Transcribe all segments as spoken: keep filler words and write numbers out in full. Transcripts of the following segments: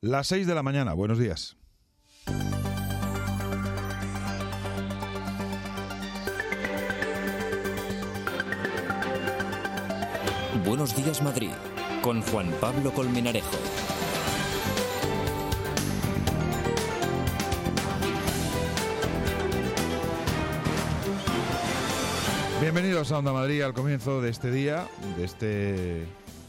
Las seis de la mañana, buenos días. Buenos días, Madrid, con Juan Pablo Colmenarejo. Bienvenidos a Onda Madrid al comienzo de este día, de este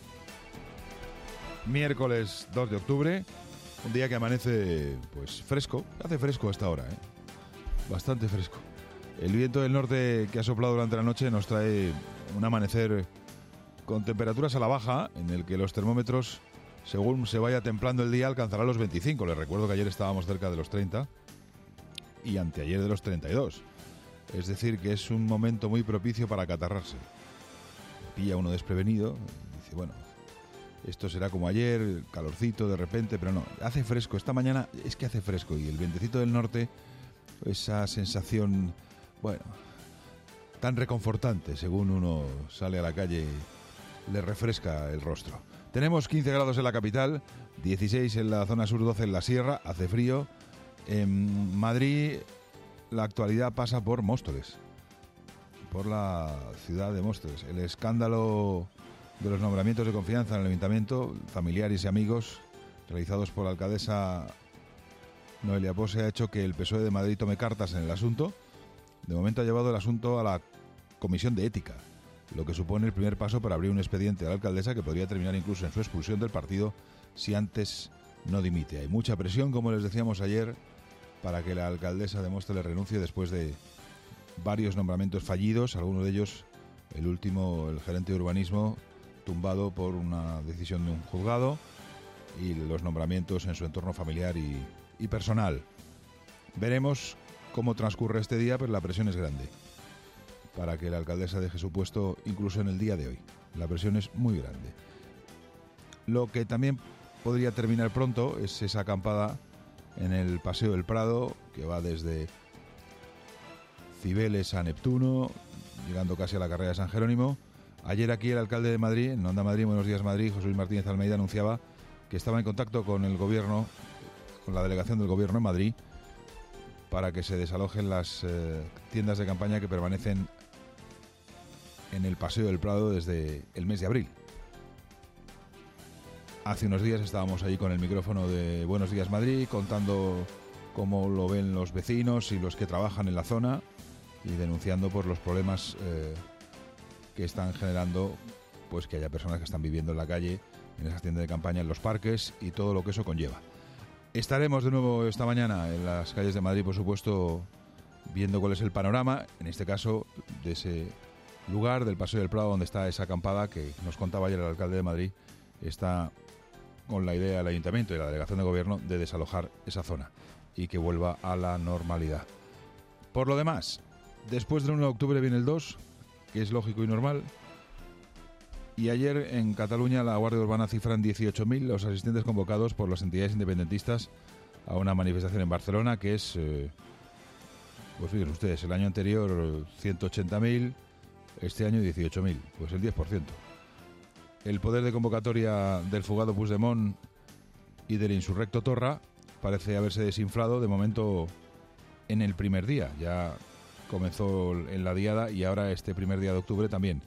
miércoles dos de octubre, un día que amanece pues fresco, hace fresco a esta hora, ¿eh? Bastante fresco. El viento del norte que ha soplado durante la noche nos trae un amanecer con temperaturas a la baja, en el que los termómetros, según se vaya templando el día, alcanzarán los veinticinco. Les recuerdo que ayer estábamos cerca de los treinta y anteayer de los treinta y dos. Es decir, que es un momento muy propicio para acatarrarse. Pilla uno desprevenido y dice, bueno, esto será como ayer, calorcito de repente, pero no, hace fresco. Esta mañana es que hace fresco y el vientecito del norte, esa sensación, bueno, tan reconfortante, según uno sale a la calle, le refresca el rostro. Tenemos quince grados en la capital, dieciséis en la zona sur, doce en la sierra, hace frío. En Madrid la actualidad pasa por Móstoles, por la ciudad de Móstoles. El escándalo de los nombramientos de confianza en el ayuntamiento, familiares y amigos, realizados por la alcaldesa Noelia Pose, ha hecho que el P S O E de Madrid tome cartas en el asunto. De momento ha llevado el asunto a la Comisión de Ética, lo que supone el primer paso para abrir un expediente a la alcaldesa que podría terminar incluso en su expulsión del partido si antes no dimite. Hay mucha presión, como les decíamos ayer, para que la alcaldesa de Móstoles renuncie después de varios nombramientos fallidos, algunos de ellos, el último, el gerente de urbanismo, tumbado por una decisión de un juzgado, y los nombramientos en su entorno familiar y, y personal. Veremos cómo transcurre este día, pero la presión es grande para que la alcaldesa deje su puesto incluso en el día de hoy. La presión es muy grande. Lo que también podría terminar pronto es esa acampada en el Paseo del Prado, que va desde Cibeles a Neptuno, llegando casi a la carrera de San Jerónimo. Ayer aquí el alcalde de Madrid, en Onda Madrid, Buenos Días Madrid, José Luis Martínez Almeida, anunciaba que estaba en contacto con el gobierno, con la delegación del gobierno en Madrid, para que se desalojen las eh, tiendas de campaña que permanecen en el Paseo del Prado desde el mes de abril. Hace unos días estábamos allí con el micrófono de Buenos Días Madrid, contando cómo lo ven los vecinos y los que trabajan en la zona, y denunciando pues los problemas eh, que están generando, pues que haya personas que están viviendo en la calle, en esas tiendas de campaña, en los parques y todo lo que eso conlleva. Estaremos de nuevo esta mañana en las calles de Madrid, por supuesto, viendo cuál es el panorama, en este caso, de ese lugar del Paseo del Prado donde está esa acampada que nos contaba ayer el alcalde de Madrid. Está con la idea del ayuntamiento y la delegación de gobierno de desalojar esa zona y que vuelva a la normalidad. Por lo demás, después del uno de octubre viene el dos, que es lógico y normal. Y ayer en Cataluña la Guardia Urbana cifra en dieciocho mil los asistentes convocados por las entidades independentistas a una manifestación en Barcelona, que es, eh, pues fíjense ustedes, el año anterior ciento ochenta mil, este año dieciocho mil, pues el diez por ciento. El poder de convocatoria del fugado Puigdemont y del insurrecto Torra parece haberse desinflado de momento en el primer día. Ya comenzó en la diada y ahora este primer día de octubre también.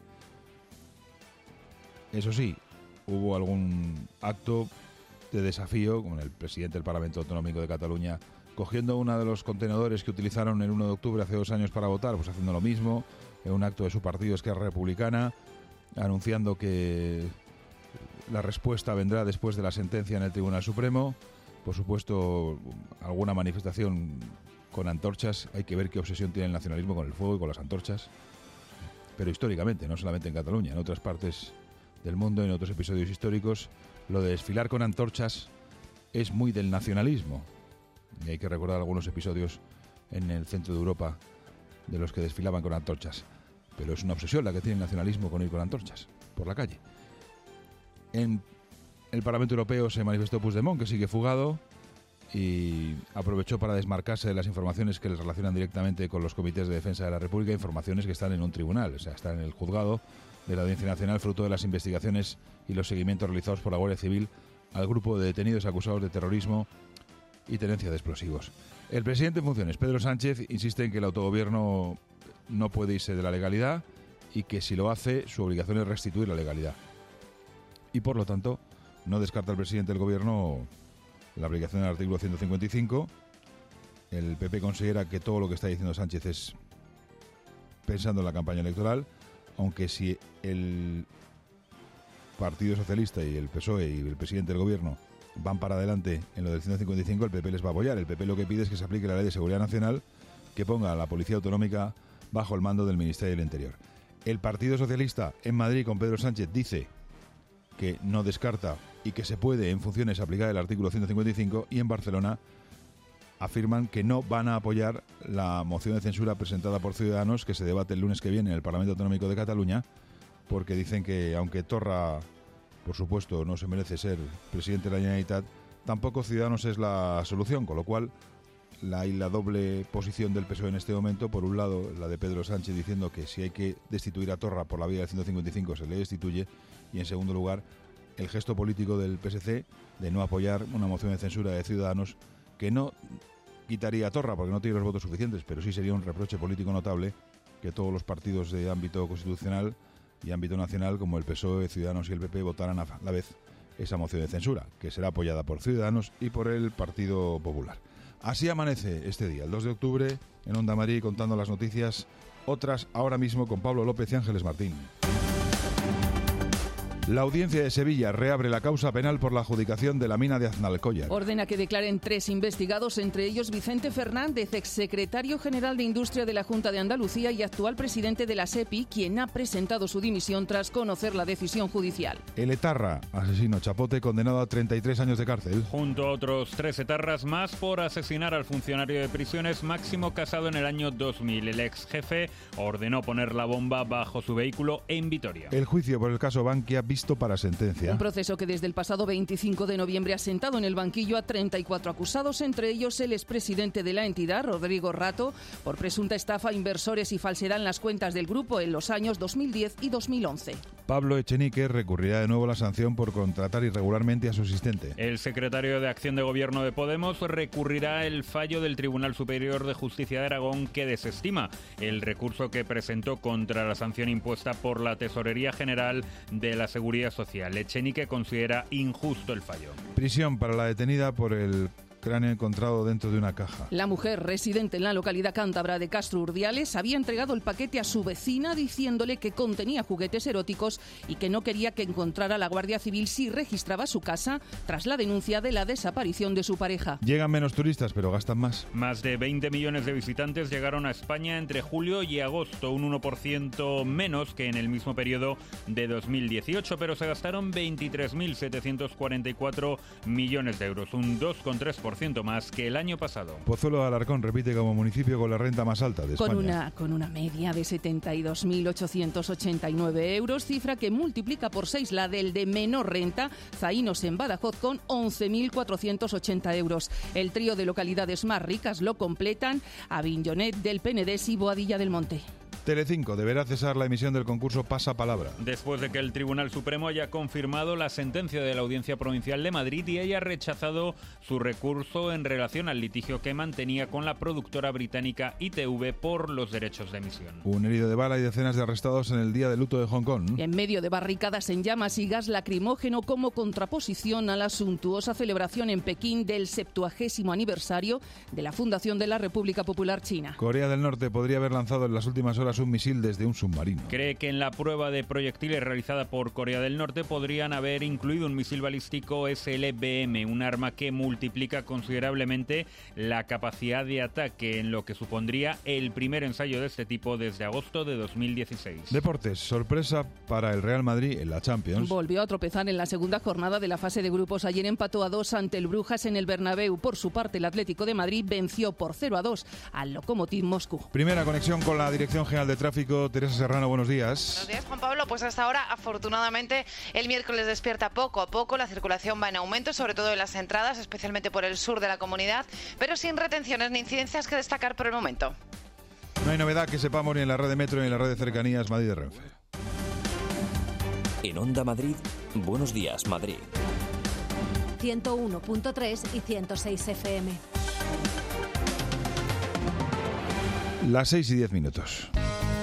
Eso sí, hubo algún acto de desafío, como el presidente del Parlamento Autonómico de Cataluña cogiendo uno de los contenedores que utilizaron el uno de octubre hace dos años para votar, pues haciendo lo mismo, en un acto de su partido Esquerra Republicana, anunciando que la respuesta vendrá después de la sentencia en el Tribunal Supremo. Por supuesto, alguna manifestación con antorchas. Hay que ver qué obsesión tiene el nacionalismo con el fuego y con las antorchas. Pero históricamente, no solamente en Cataluña, en otras partes del mundo, en otros episodios históricos, lo de desfilar con antorchas es muy del nacionalismo. Y hay que recordar algunos episodios en el centro de Europa de los que desfilaban con antorchas. Pero es una obsesión la que tiene el nacionalismo con ir con antorchas por la calle. En el Parlamento Europeo se manifestó Puigdemont, que sigue fugado, y aprovechó para desmarcarse de las informaciones que les relacionan directamente con los comités de defensa de la República, informaciones que están en un tribunal, o sea, están en el juzgado de la Audiencia Nacional, fruto de las investigaciones y los seguimientos realizados por la Guardia Civil al grupo de detenidos acusados de terrorismo y tenencia de explosivos. El presidente en funciones, Pedro Sánchez, insiste en que el autogobierno no puede irse de la legalidad y que si lo hace, su obligación es restituir la legalidad. Y por lo tanto, no descarta el presidente del gobierno la aplicación del artículo ciento cincuenta y cinco. El P P considera que todo lo que está diciendo Sánchez es pensando en la campaña electoral, aunque si el Partido Socialista y el P S O E y el presidente del gobierno van para adelante en lo del ciento cincuenta y cinco, el P P les va a apoyar. El P P lo que pide es que se aplique la Ley de Seguridad Nacional, que ponga a la Policía Autonómica bajo el mando del Ministerio del Interior. El Partido Socialista en Madrid con Pedro Sánchez dice que no descarta y que se puede en funciones aplicar el artículo ciento cincuenta y cinco, y en Barcelona afirman que no van a apoyar la moción de censura presentada por Ciudadanos, que se debate el lunes que viene en el Parlamento Autonómico de Cataluña, porque dicen que aunque Torra, por supuesto, no se merece ser presidente de la Generalitat, tampoco Ciudadanos es la solución, con lo cual la, hay la doble posición del P S O E en este momento. Por un lado, la de Pedro Sánchez diciendo que si hay que destituir a Torra por la vía del ciento cincuenta y cinco se le destituye, y en segundo lugar, el gesto político del P S C de no apoyar una moción de censura de Ciudadanos que no quitaría a Torra porque no tiene los votos suficientes, pero sí sería un reproche político notable que todos los partidos de ámbito constitucional y ámbito nacional, como el P S O E, Ciudadanos y el P P, votaran a la vez esa moción de censura, que será apoyada por Ciudadanos y por el Partido Popular. Así amanece este día, el dos de octubre, en Onda Madrid, contando las noticias, otras ahora mismo con Pablo López y Ángeles Martín. La Audiencia de Sevilla reabre la causa penal por la adjudicación de la mina de Aznalcóllar. Ordena que declaren tres investigados, entre ellos Vicente Fernández, exsecretario general de Industria de la Junta de Andalucía y actual presidente de la SEPI, quien ha presentado su dimisión tras conocer la decisión judicial. El etarra, asesino chapote, condenado a treinta y tres años de cárcel. Junto a otros tres etarras más por asesinar al funcionario de prisiones Máximo Casado en el año dos mil. El ex jefe ordenó poner la bomba bajo su vehículo en Vitoria. El juicio por el caso Bankia visto para sentencia. Un proceso que desde el pasado veinticinco de noviembre ha sentado en el banquillo a treinta y cuatro acusados, entre ellos el expresidente de la entidad, Rodrigo Rato, por presunta estafa a inversores y falsedad en las cuentas del grupo en los años dos mil diez y dos mil once. Pablo Echenique recurrirá de nuevo a la sanción por contratar irregularmente a su asistente. El secretario de Acción de Gobierno de Podemos recurrirá el fallo del Tribunal Superior de Justicia de Aragón, que desestima el recurso que presentó contra la sanción impuesta por la Tesorería General de la Seguridad Social. Echenique considera injusto el fallo. Prisión para la detenida por el cráneo encontrado dentro de una caja. La mujer, residente en la localidad cántabra de Castro Urdiales, había entregado el paquete a su vecina diciéndole que contenía juguetes eróticos y que no quería que encontrara la Guardia Civil si registraba su casa tras la denuncia de la desaparición de su pareja. Llegan menos turistas, pero gastan más. Más de veinte millones de visitantes llegaron a España entre julio y agosto, un uno por ciento menos que en el mismo periodo de dos mil dieciocho, pero se gastaron veintitrés mil setecientos cuarenta y cuatro millones de euros, un dos coma tres por ciento más que el año pasado. Pozuelo de Alarcón repite como municipio con la renta más alta de España. Con una, con una media de setenta y dos mil ochocientos ochenta y nueve euros, cifra que multiplica por seis la del de menor renta, Zaínos en Badajoz, con once mil cuatrocientos ochenta euros. El trío de localidades más ricas lo completan Avinyonet, del Penedés y Boadilla del Monte. Telecinco deberá cesar la emisión del concurso Pasapalabra. Después de que el Tribunal Supremo haya confirmado la sentencia de la Audiencia Provincial de Madrid y haya rechazado su recurso en relación al litigio que mantenía con la productora británica I T V por los derechos de emisión. Un herido de bala y decenas de arrestados en el día de luto de Hong Kong. En medio de barricadas en llamas y gas lacrimógeno como contraposición a la suntuosa celebración en Pekín del septuagésimo aniversario de la fundación de la República Popular China. Corea del Norte podría haber lanzado en las últimas horas un misil desde un submarino. Cree que en la prueba de proyectiles realizada por Corea del Norte podrían haber incluido un misil balístico S L B M, un arma que multiplica considerablemente la capacidad de ataque, en lo que supondría el primer ensayo de este tipo desde agosto de dos mil dieciséis. Deportes, sorpresa para el Real Madrid en la Champions. Volvió a tropezar en la segunda jornada de la fase de grupos. Ayer empató a dos ante el Brujas en el Bernabéu. Por su parte, el Atlético de Madrid venció por cero a dos al Lokomotiv Moscú. Primera conexión con la Dirección General de Tráfico. Teresa Serrano, buenos días. Buenos días, Juan Pablo. Pues hasta ahora, afortunadamente, el miércoles despierta poco a poco. La circulación va en aumento, sobre todo en las entradas, especialmente por el sur de la comunidad, pero sin retenciones ni incidencias que destacar por el momento. No hay novedad que sepamos ni en la red de Metro ni en la red de cercanías Madrid de Renfe. En Onda Madrid, Buenos Días, Madrid. ciento uno punto tres y ciento seis F M. Las seis y diez minutos.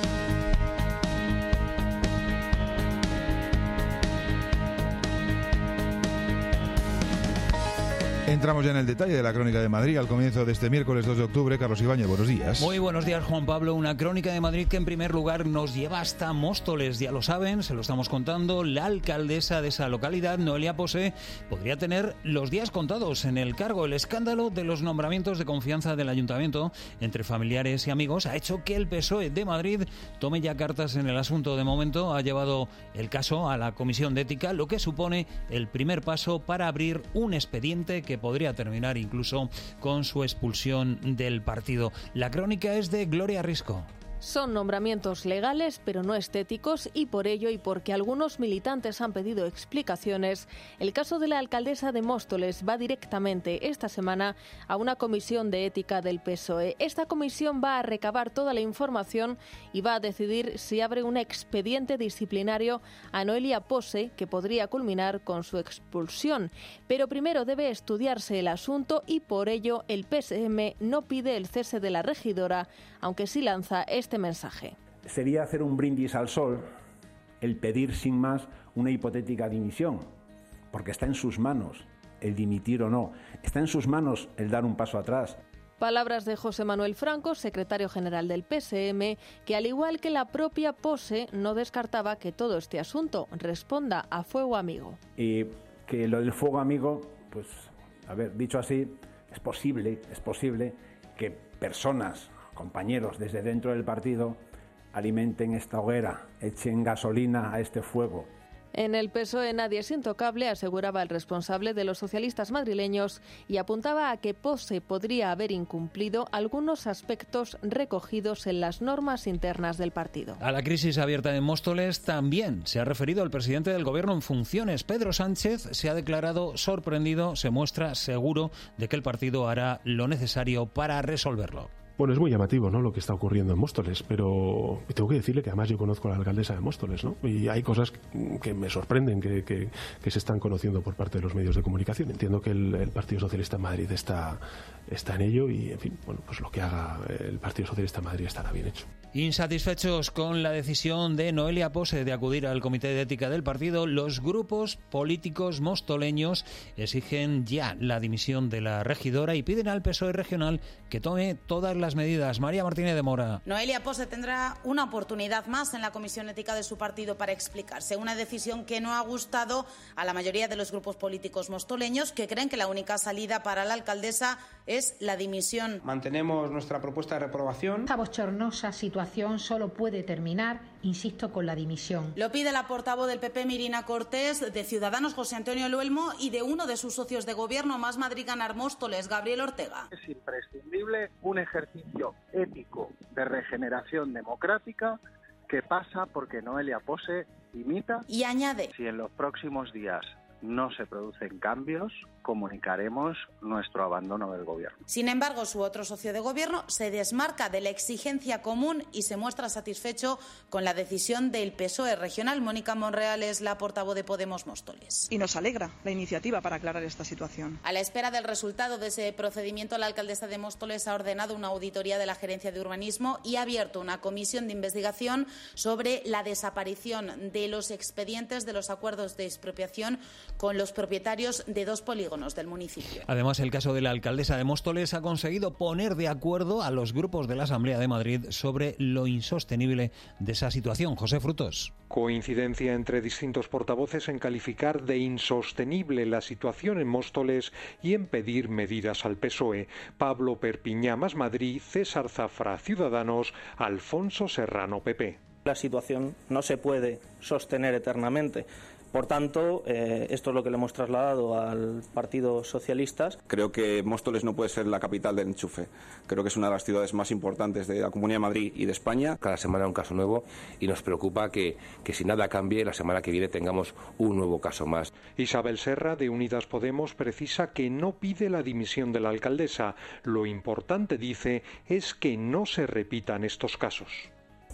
Entramos ya en el detalle de la Crónica de Madrid al comienzo de este miércoles dos de octubre. Carlos Ibáñez, buenos días. Muy buenos días, Juan Pablo. Una Crónica de Madrid que en primer lugar nos lleva hasta Móstoles. Ya lo saben, se lo estamos contando. La alcaldesa de esa localidad, Noelia Pose, podría tener los días contados en el cargo. El escándalo de los nombramientos de confianza del ayuntamiento entre familiares y amigos ha hecho que el P S O E de Madrid tome ya cartas en el asunto. De momento ha llevado el caso a la Comisión de Ética, lo que supone el primer paso para abrir un expediente que podría terminar incluso con su expulsión del partido. La crónica es de Gloria Risco. Son nombramientos legales, pero no estéticos, y por ello y porque algunos militantes han pedido explicaciones, el caso de la alcaldesa de Móstoles va directamente esta semana a una comisión de ética del P S O E. Esta comisión va a recabar toda la información y va a decidir si abre un expediente disciplinario a Noelia Pose, que podría culminar con su expulsión. Pero primero debe estudiarse el asunto y por ello el P S M no pide el cese de la regidora, aunque sí lanza este mensaje. Sería hacer un brindis al sol el pedir sin más una hipotética dimisión, porque está en sus manos el dimitir o no, está en sus manos el dar un paso atrás. Palabras de José Manuel Franco, secretario general del P S M, que al igual que la propia Pose no descartaba que todo este asunto responda a fuego amigo. Y que lo del fuego amigo, pues, a ver, dicho así, es posible, es posible que personas, compañeros desde dentro del partido alimenten esta hoguera, echen gasolina a este fuego. En el P S O E nadie es intocable, aseguraba el responsable de los socialistas madrileños y apuntaba a que Pose podría haber incumplido algunos aspectos recogidos en las normas internas del partido. A la crisis abierta en Móstoles también se ha referido el presidente del Gobierno en funciones. Pedro Sánchez se ha declarado sorprendido, se muestra seguro de que el partido hará lo necesario para resolverlo. Bueno, es muy llamativo, ¿no?, lo que está ocurriendo en Móstoles, pero tengo que decirle que además yo conozco a la alcaldesa de Móstoles, ¿no? Y hay cosas que me sorprenden que, que, que se están conociendo por parte de los medios de comunicación. Entiendo que el, el Partido Socialista en Madrid está, está en ello y, en fin, bueno, pues lo que haga el Partido Socialista en Madrid estará bien hecho. Insatisfechos con la decisión de Noelia Pose de acudir al Comité de Ética del partido, los grupos políticos mostoleños exigen ya la dimisión de la regidora y piden al P S O E regional que tome todas las medidas. María Martínez de Mora. Noelia Pose tendrá una oportunidad más en la Comisión Ética de su partido para explicarse. Una decisión que no ha gustado a la mayoría de los grupos políticos mostoleños, que creen que la única salida para la alcaldesa es la dimisión. Mantenemos nuestra propuesta de reprobación. Esta bochornosa situación solo puede terminar, insisto, con la dimisión. Lo pide la portavoz del P P, Mirina Cortés, de Ciudadanos, José Antonio Luelmo, y de uno de sus socios de gobierno, Más Madrid Ganar Móstoles, Gabriel Ortega. Es imprescindible un ejercicio ético de regeneración democrática que pasa porque Noelia Pose dimita. Y añade: si en los próximos días no se producen cambios, comunicaremos nuestro abandono del gobierno. Sin embargo, su otro socio de gobierno se desmarca de la exigencia común y se muestra satisfecho con la decisión del P S O E regional. Mónica Monreal es la portavoz de Podemos Móstoles. Y nos alegra la iniciativa para aclarar esta situación. A la espera del resultado de ese procedimiento, la alcaldesa de Móstoles ha ordenado una auditoría de la Gerencia de Urbanismo y ha abierto una comisión de investigación sobre la desaparición de los expedientes de los acuerdos de expropiación con los propietarios de dos polígonos del municipio. Además, el caso de la alcaldesa de Móstoles ha conseguido poner de acuerdo a los grupos de la Asamblea de Madrid sobre lo insostenible de esa situación. José Frutos. Coincidencia entre distintos portavoces en calificar de insostenible la situación en Móstoles y en pedir medidas al P S O E. Pablo Perpiñá, Más Madrid, César Zafra, Ciudadanos, Alfonso Serrano, P P. La situación no se puede sostener eternamente. Por tanto, eh, esto es lo que le hemos trasladado al Partido Socialista. Creo que Móstoles no puede ser la capital del enchufe. Creo que es una de las ciudades más importantes de la Comunidad de Madrid y de España. Cada semana un caso nuevo y nos preocupa que, que si nada cambie, la semana que viene tengamos un nuevo caso más. Isabel Serra, de Unidas Podemos, precisa que no pide la dimisión de la alcaldesa. Lo importante, dice, es que no se repitan estos casos.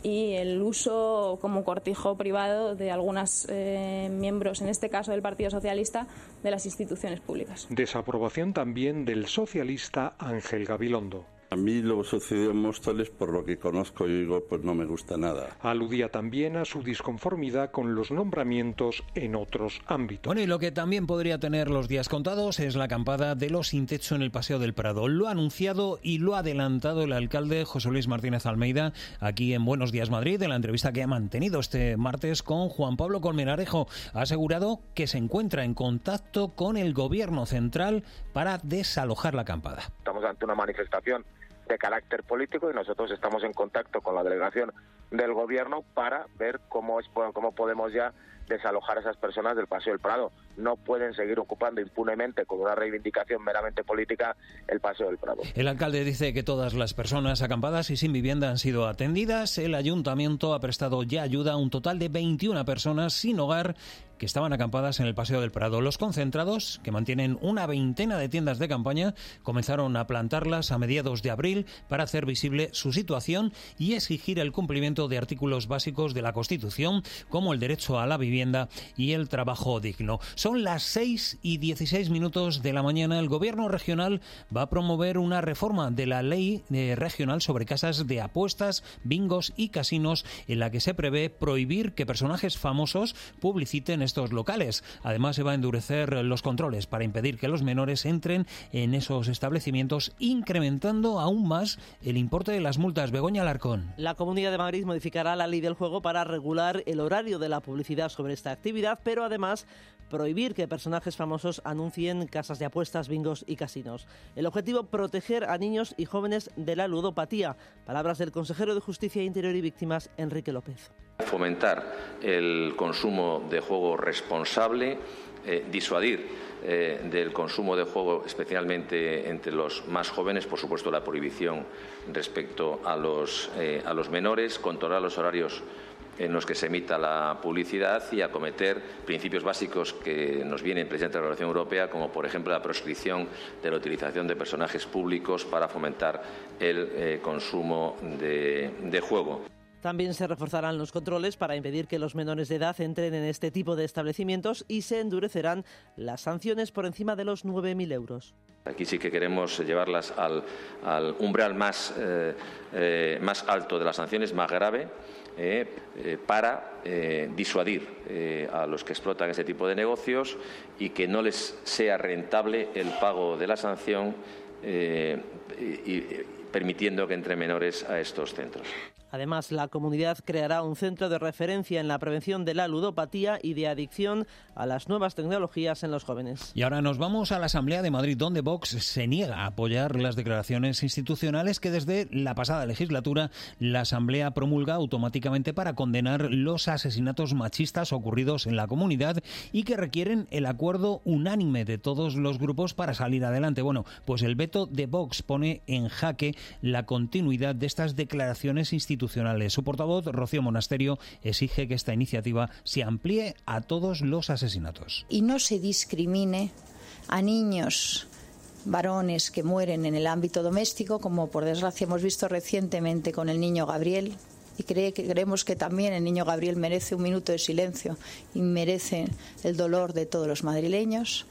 y el uso como cortijo privado de algunos eh, miembros, en este caso del Partido Socialista, de las instituciones públicas. Desaprobación también del socialista Ángel Gabilondo. A mí lo que sucedió en Móstoles, por lo que conozco y digo, pues no me gusta nada. Aludía también a su disconformidad con los nombramientos en otros ámbitos. Bueno, y lo que también podría tener los días contados es la acampada de los sin techo en el Paseo del Prado. Lo ha anunciado y lo ha adelantado el alcalde José Luis Martínez Almeida aquí en Buenos Días Madrid, en la entrevista que ha mantenido este martes con Juan Pablo Colmenarejo. Ha asegurado que se encuentra en contacto con el Gobierno central para desalojar la acampada. Estamos ante una manifestación de carácter político y nosotros estamos en contacto con la delegación del Gobierno para ver cómo, es, cómo podemos ya desalojar a esas personas del Paseo del Prado. No pueden seguir ocupando impunemente con una reivindicación meramente política el Paseo del Prado. El alcalde dice que todas las personas acampadas y sin vivienda han sido atendidas. El ayuntamiento ha prestado ya ayuda a un total de veintiuna personas sin hogar que estaban acampadas en el Paseo del Prado. Los concentrados, que mantienen una veintena de tiendas de campaña, comenzaron a plantarlas a mediados de abril para hacer visible su situación y exigir el cumplimiento de artículos básicos de la Constitución, como el derecho a la vivienda y el trabajo digno. Son las seis y dieciséis minutos de la mañana. El Gobierno regional va a promover una reforma de la ley regional sobre casas de apuestas, bingos y casinos, en la que se prevé prohibir que personajes famosos publiciten estos locales. Además, se va a endurecer los controles para impedir que los menores entren en esos establecimientos, incrementando aún más el importe de las multas. Begoña Alarcón. La Comunidad de Madrid modificará la ley del juego para regular el horario de la publicidad sobre esta actividad, pero además prohibir que personajes famosos anuncien casas de apuestas, bingos y casinos. El objetivo, proteger a niños y jóvenes de la ludopatía. Palabras del consejero de Justicia, Interior y Víctimas, Enrique López. Fomentar el consumo de juego responsable, eh, disuadir eh, del consumo de juego especialmente entre los más jóvenes, por supuesto la prohibición respecto a los, eh, a los menores, controlar los horarios en los que se emita la publicidad y acometer principios básicos que nos vienen presentes de la Relación Europea, como por ejemplo la proscripción de la utilización de personajes públicos para fomentar el eh, consumo de, de juego. También se reforzarán los controles para impedir que los menores de edad entren en este tipo de establecimientos y se endurecerán las sanciones por encima de los nueve mil euros. Aquí sí que queremos llevarlas al, al umbral más, eh, eh, más alto de las sanciones, más grave, eh, eh, para eh, disuadir eh, a los que explotan ese tipo de negocios y que no les sea rentable el pago de la sanción eh, y, y permitiendo que entren menores a estos centros. Además, la comunidad creará un centro de referencia en la prevención de la ludopatía y de adicción a las nuevas tecnologías en los jóvenes. Y ahora nos vamos a la Asamblea de Madrid, donde Vox se niega a apoyar las declaraciones institucionales que desde la pasada legislatura la Asamblea promulga automáticamente para condenar los asesinatos machistas ocurridos en la comunidad y que requieren el acuerdo unánime de todos los grupos para salir adelante. Bueno, pues el veto de Vox pone en jaque la continuidad de estas declaraciones institucionales. Su portavoz, Rocío Monasterio, exige que esta iniciativa se amplíe a todos los asesinatos. Y no se discrimine a niños varones que mueren en el ámbito doméstico, como por desgracia hemos visto recientemente con el niño Gabriel. Y cree que creemos que también el niño Gabriel merece un minuto de silencio y merece el dolor de todos los madrileños.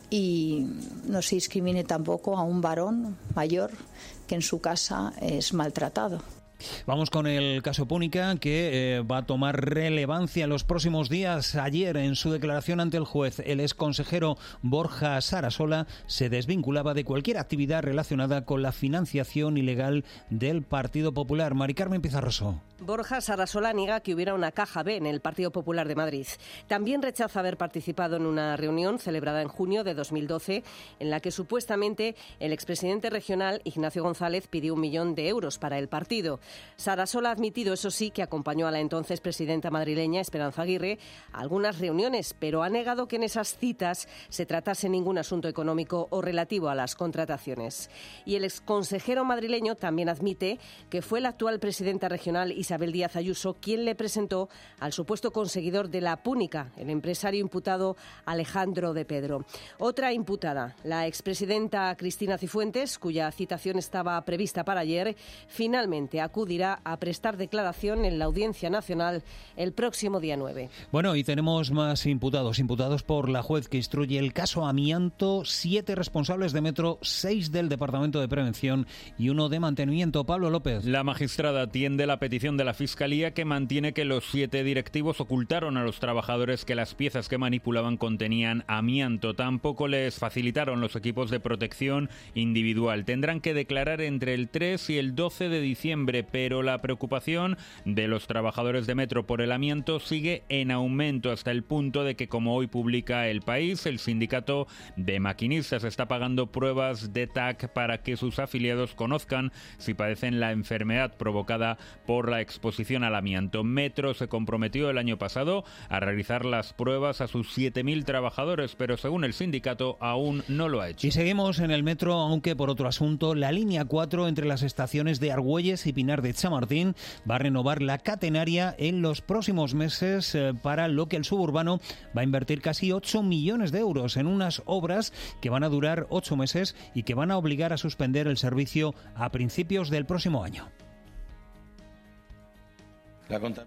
Y no se discrimine tampoco a un varón mayor que en su casa es maltratado. Vamos con el caso Púnica, que eh, va a tomar relevancia en los próximos días. Ayer, en su declaración ante el juez, el exconsejero Borja Sarasola se desvinculaba de cualquier actividad relacionada con la financiación ilegal del Partido Popular. Mari Carmen Pizarroso. Borja Sarasola niega que hubiera una caja B en el Partido Popular de Madrid. También rechaza haber participado en una reunión celebrada en junio de dos mil doce en la que supuestamente el expresidente regional Ignacio González pidió un millón de euros para el partido. Sarasola ha admitido, eso sí, que acompañó a la entonces presidenta madrileña Esperanza Aguirre a algunas reuniones, pero ha negado que en esas citas se tratase ningún asunto económico o relativo a las contrataciones. Y el exconsejero madrileño también admite que fue la actual presidenta regional Isabel Díaz Ayuso quien le presentó al supuesto conseguidor de la Púnica, el empresario imputado Alejandro de Pedro. Otra imputada, la expresidenta Cristina Cifuentes, cuya citación estaba prevista para ayer, finalmente ha acudirá a prestar declaración en la Audiencia Nacional el próximo día nueve. Bueno, y tenemos más imputados, imputados por la juez que instruye el caso Amianto, siete responsables de Metro, seis del Departamento de Prevención y uno de Mantenimiento. Pablo López. La magistrada atiende la petición de la Fiscalía, que mantiene que los siete directivos ocultaron a los trabajadores que las piezas que manipulaban contenían amianto. Tampoco les facilitaron los equipos de protección individual. Tendrán que declarar entre el tres y el doce de diciembre, pero la preocupación de los trabajadores de Metro por el amianto sigue en aumento, hasta el punto de que, como hoy publica El País, el sindicato de maquinistas está pagando pruebas de T A C para que sus afiliados conozcan si padecen la enfermedad provocada por la exposición al amianto. Metro se comprometió el año pasado a realizar las pruebas a sus siete mil trabajadores, pero según el sindicato aún no lo ha hecho. Y seguimos en el Metro, aunque por otro asunto. La línea cuatro entre las estaciones de Argüelles y Pinar de Chamartín va a renovar la catenaria en los próximos meses, eh, para lo que el suburbano va a invertir casi ocho millones de euros en unas obras que van a durar ocho meses y que van a obligar a suspender el servicio a principios del próximo año. La conta-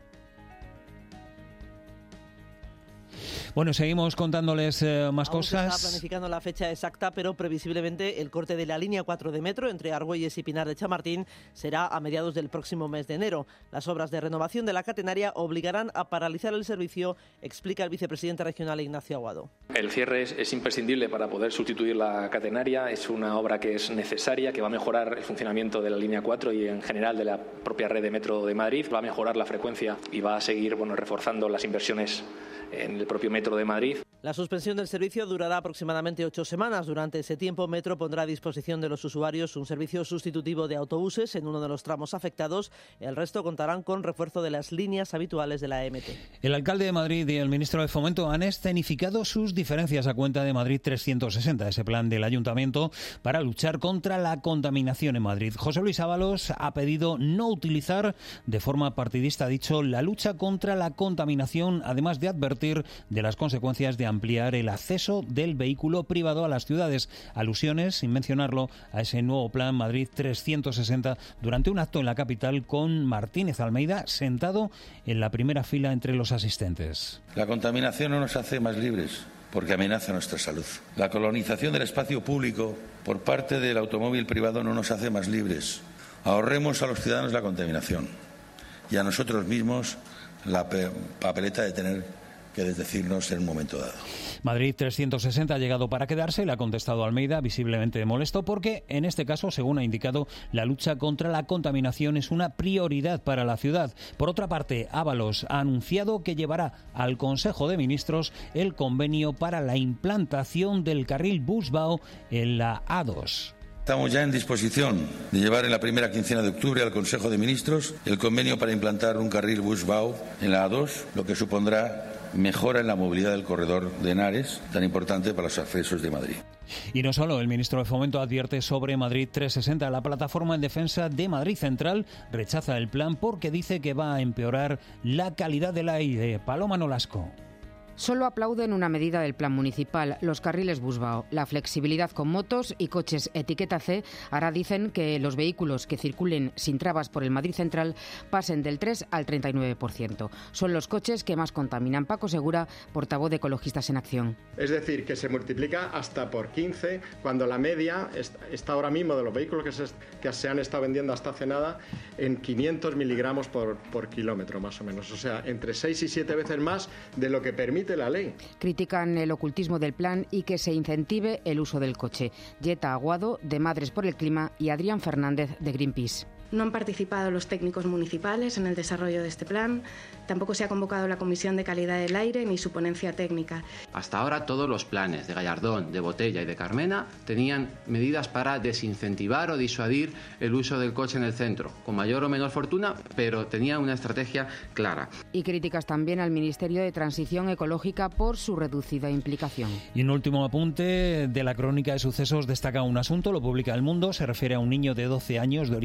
Bueno, seguimos contándoles eh, más Aún cosas. Se está planificando la fecha exacta, pero previsiblemente el corte de la línea cuatro de Metro entre Argüelles y Pinar de Chamartín será a mediados del próximo mes de enero. Las obras de renovación de la catenaria obligarán a paralizar el servicio, explica el vicepresidente regional Ignacio Aguado. El cierre es, es imprescindible para poder sustituir la catenaria. Es una obra que es necesaria, que va a mejorar el funcionamiento de la línea cuatro y en general de la propia red de Metro de Madrid. Va a mejorar la frecuencia y va a seguir, bueno, reforzando las inversiones en el propio Metro de Madrid. La suspensión del servicio durará aproximadamente ocho semanas. Durante ese tiempo, Metro pondrá a disposición de los usuarios un servicio sustitutivo de autobuses en uno de los tramos afectados. El resto contarán con refuerzo de las líneas habituales de la E M T. El alcalde de Madrid y el ministro de Fomento han escenificado sus diferencias a cuenta de Madrid trescientos sesenta, ese plan del ayuntamiento para luchar contra la contaminación en Madrid. José Luis Ábalos ha pedido no utilizar de forma partidista, ha dicho, la lucha contra la contaminación, además de advertir de las consecuencias de ampliar el acceso del vehículo privado a las ciudades. Alusiones, sin mencionarlo, a ese nuevo plan Madrid trescientos sesenta durante un acto en la capital con Martínez Almeida sentado en la primera fila entre los asistentes. La contaminación no nos hace más libres, porque amenaza nuestra salud. La colonización del espacio público por parte del automóvil privado no nos hace más libres. Ahorremos a los ciudadanos la contaminación y a nosotros mismos la papeleta de tener que decirnos en un momento dado. Madrid trescientos sesenta ha llegado para quedarse, le ha contestado Almeida, visiblemente molesto, porque en este caso, según ha indicado, la lucha contra la contaminación es una prioridad para la ciudad. Por otra parte, Ábalos ha anunciado que llevará al Consejo de Ministros el convenio para la implantación del carril Busbao en la A dos. Estamos ya en disposición de llevar en la primera quincena de octubre al Consejo de Ministros el convenio para implantar un carril Busbao en la A dos, lo que supondrá mejora en la movilidad del corredor de Henares, tan importante para los accesos de Madrid. Y no solo, el ministro de Fomento advierte sobre Madrid trescientos sesenta. La plataforma en defensa de Madrid Central rechaza el plan porque dice que va a empeorar la calidad del aire. Paloma Nolasco. Solo aplauden una medida del plan municipal, los carriles Busbao. La flexibilidad con motos y coches etiqueta C hará, dicen, que los vehículos que circulen sin trabas por el Madrid Central pasen del tres al treinta y nueve por ciento. Son los coches que más contaminan. Paco Segura, portavoz de Ecologistas en Acción. Es decir, que se multiplica hasta por quince, cuando la media está ahora mismo de los vehículos que se, que se han estado vendiendo hasta hace nada en quinientos miligramos por, por kilómetro, más o menos. O sea, entre seis y siete veces más de lo que permite la ley. Critican el ocultismo del plan y que se incentive el uso del coche. Yeta Aguado, de Madres por el Clima, y Adrián Fernández, de Greenpeace. No han participado los técnicos municipales en el desarrollo de este plan, tampoco se ha convocado la Comisión de Calidad del Aire ni su ponencia técnica. Hasta ahora todos los planes de Gallardón, de Botella y de Carmena tenían medidas para desincentivar o disuadir el uso del coche en el centro, con mayor o menor fortuna, pero tenían una estrategia clara. Y críticas también al Ministerio de Transición Ecológica por su reducida implicación. Y un último apunte de la crónica de sucesos destaca un asunto, lo publica El Mundo, se refiere a un niño de doce años de origen rumano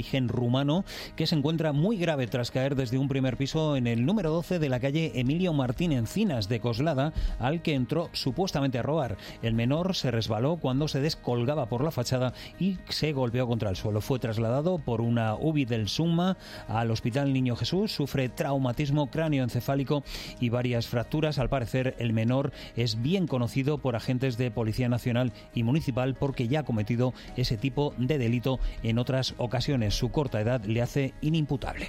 humano que se encuentra muy grave tras caer desde un primer piso en el número doce de la calle Emilio Martín Encinas de Coslada, al que entró supuestamente a robar. El menor se resbaló cuando se descolgaba por la fachada y se golpeó contra el suelo. Fue trasladado por una U B I del SUMA al Hospital Niño Jesús. Sufre traumatismo cráneoencefálico y varias fracturas. Al parecer, el menor es bien conocido por agentes de Policía Nacional y Municipal porque ya ha cometido ese tipo de delito en otras ocasiones. Su corta edad le hace inimputable.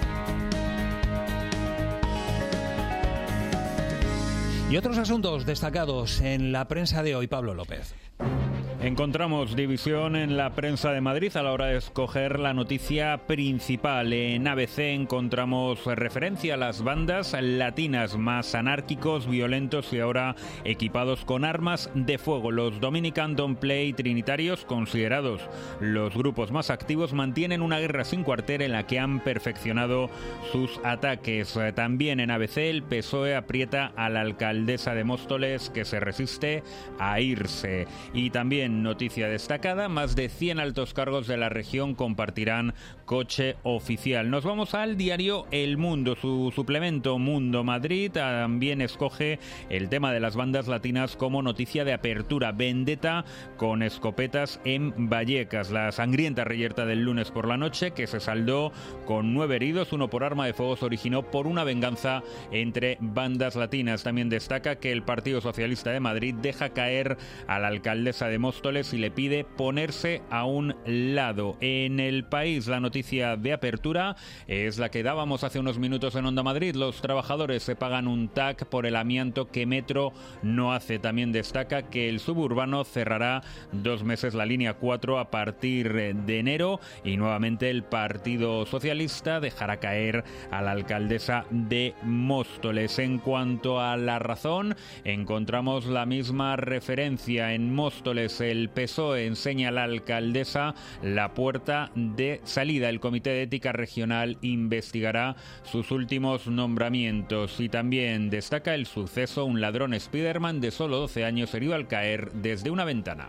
Y otros asuntos destacados en la prensa de hoy, Pablo López. Encontramos división en la prensa de Madrid a la hora de escoger la noticia principal. En A B C encontramos referencia a las bandas latinas más anárquicos, violentos y ahora equipados con armas de fuego. Los Dominican Don't Play trinitarios, considerados los grupos más activos, mantienen una guerra sin cuartel en la que han perfeccionado sus ataques. También en A B C el P S O E aprieta a la alcaldesa de Móstoles, que se resiste a irse. Y también noticia destacada, más de cien altos cargos de la región compartirán coche oficial. Nos vamos al diario El Mundo. Su suplemento Mundo Madrid también escoge el tema de las bandas latinas como noticia de apertura. Vendetta con escopetas en Vallecas. La sangrienta reyerta del lunes por la noche, que se saldó con nueve heridos, uno por arma de fuego, se originó por una venganza entre bandas latinas. También destaca que el Partido Socialista de Madrid deja caer a la alcaldesa de Móstoles y le pide ponerse a un lado. En El País, la noticia de apertura es la que dábamos hace unos minutos en Onda Madrid. Los trabajadores se pagan un T A C por el amianto que Metro no hace. También destaca que el suburbano cerrará dos meses la línea cuatro a partir de enero y nuevamente el Partido Socialista dejará caer a la alcaldesa de Móstoles. En cuanto a La Razón, encontramos la misma referencia. En Móstoles, el P S O E enseña a la alcaldesa la puerta de salida. El Comité de Ética Regional investigará sus últimos nombramientos. Y también destaca el suceso: un ladrón Spiderman de solo doce años herido al caer desde una ventana.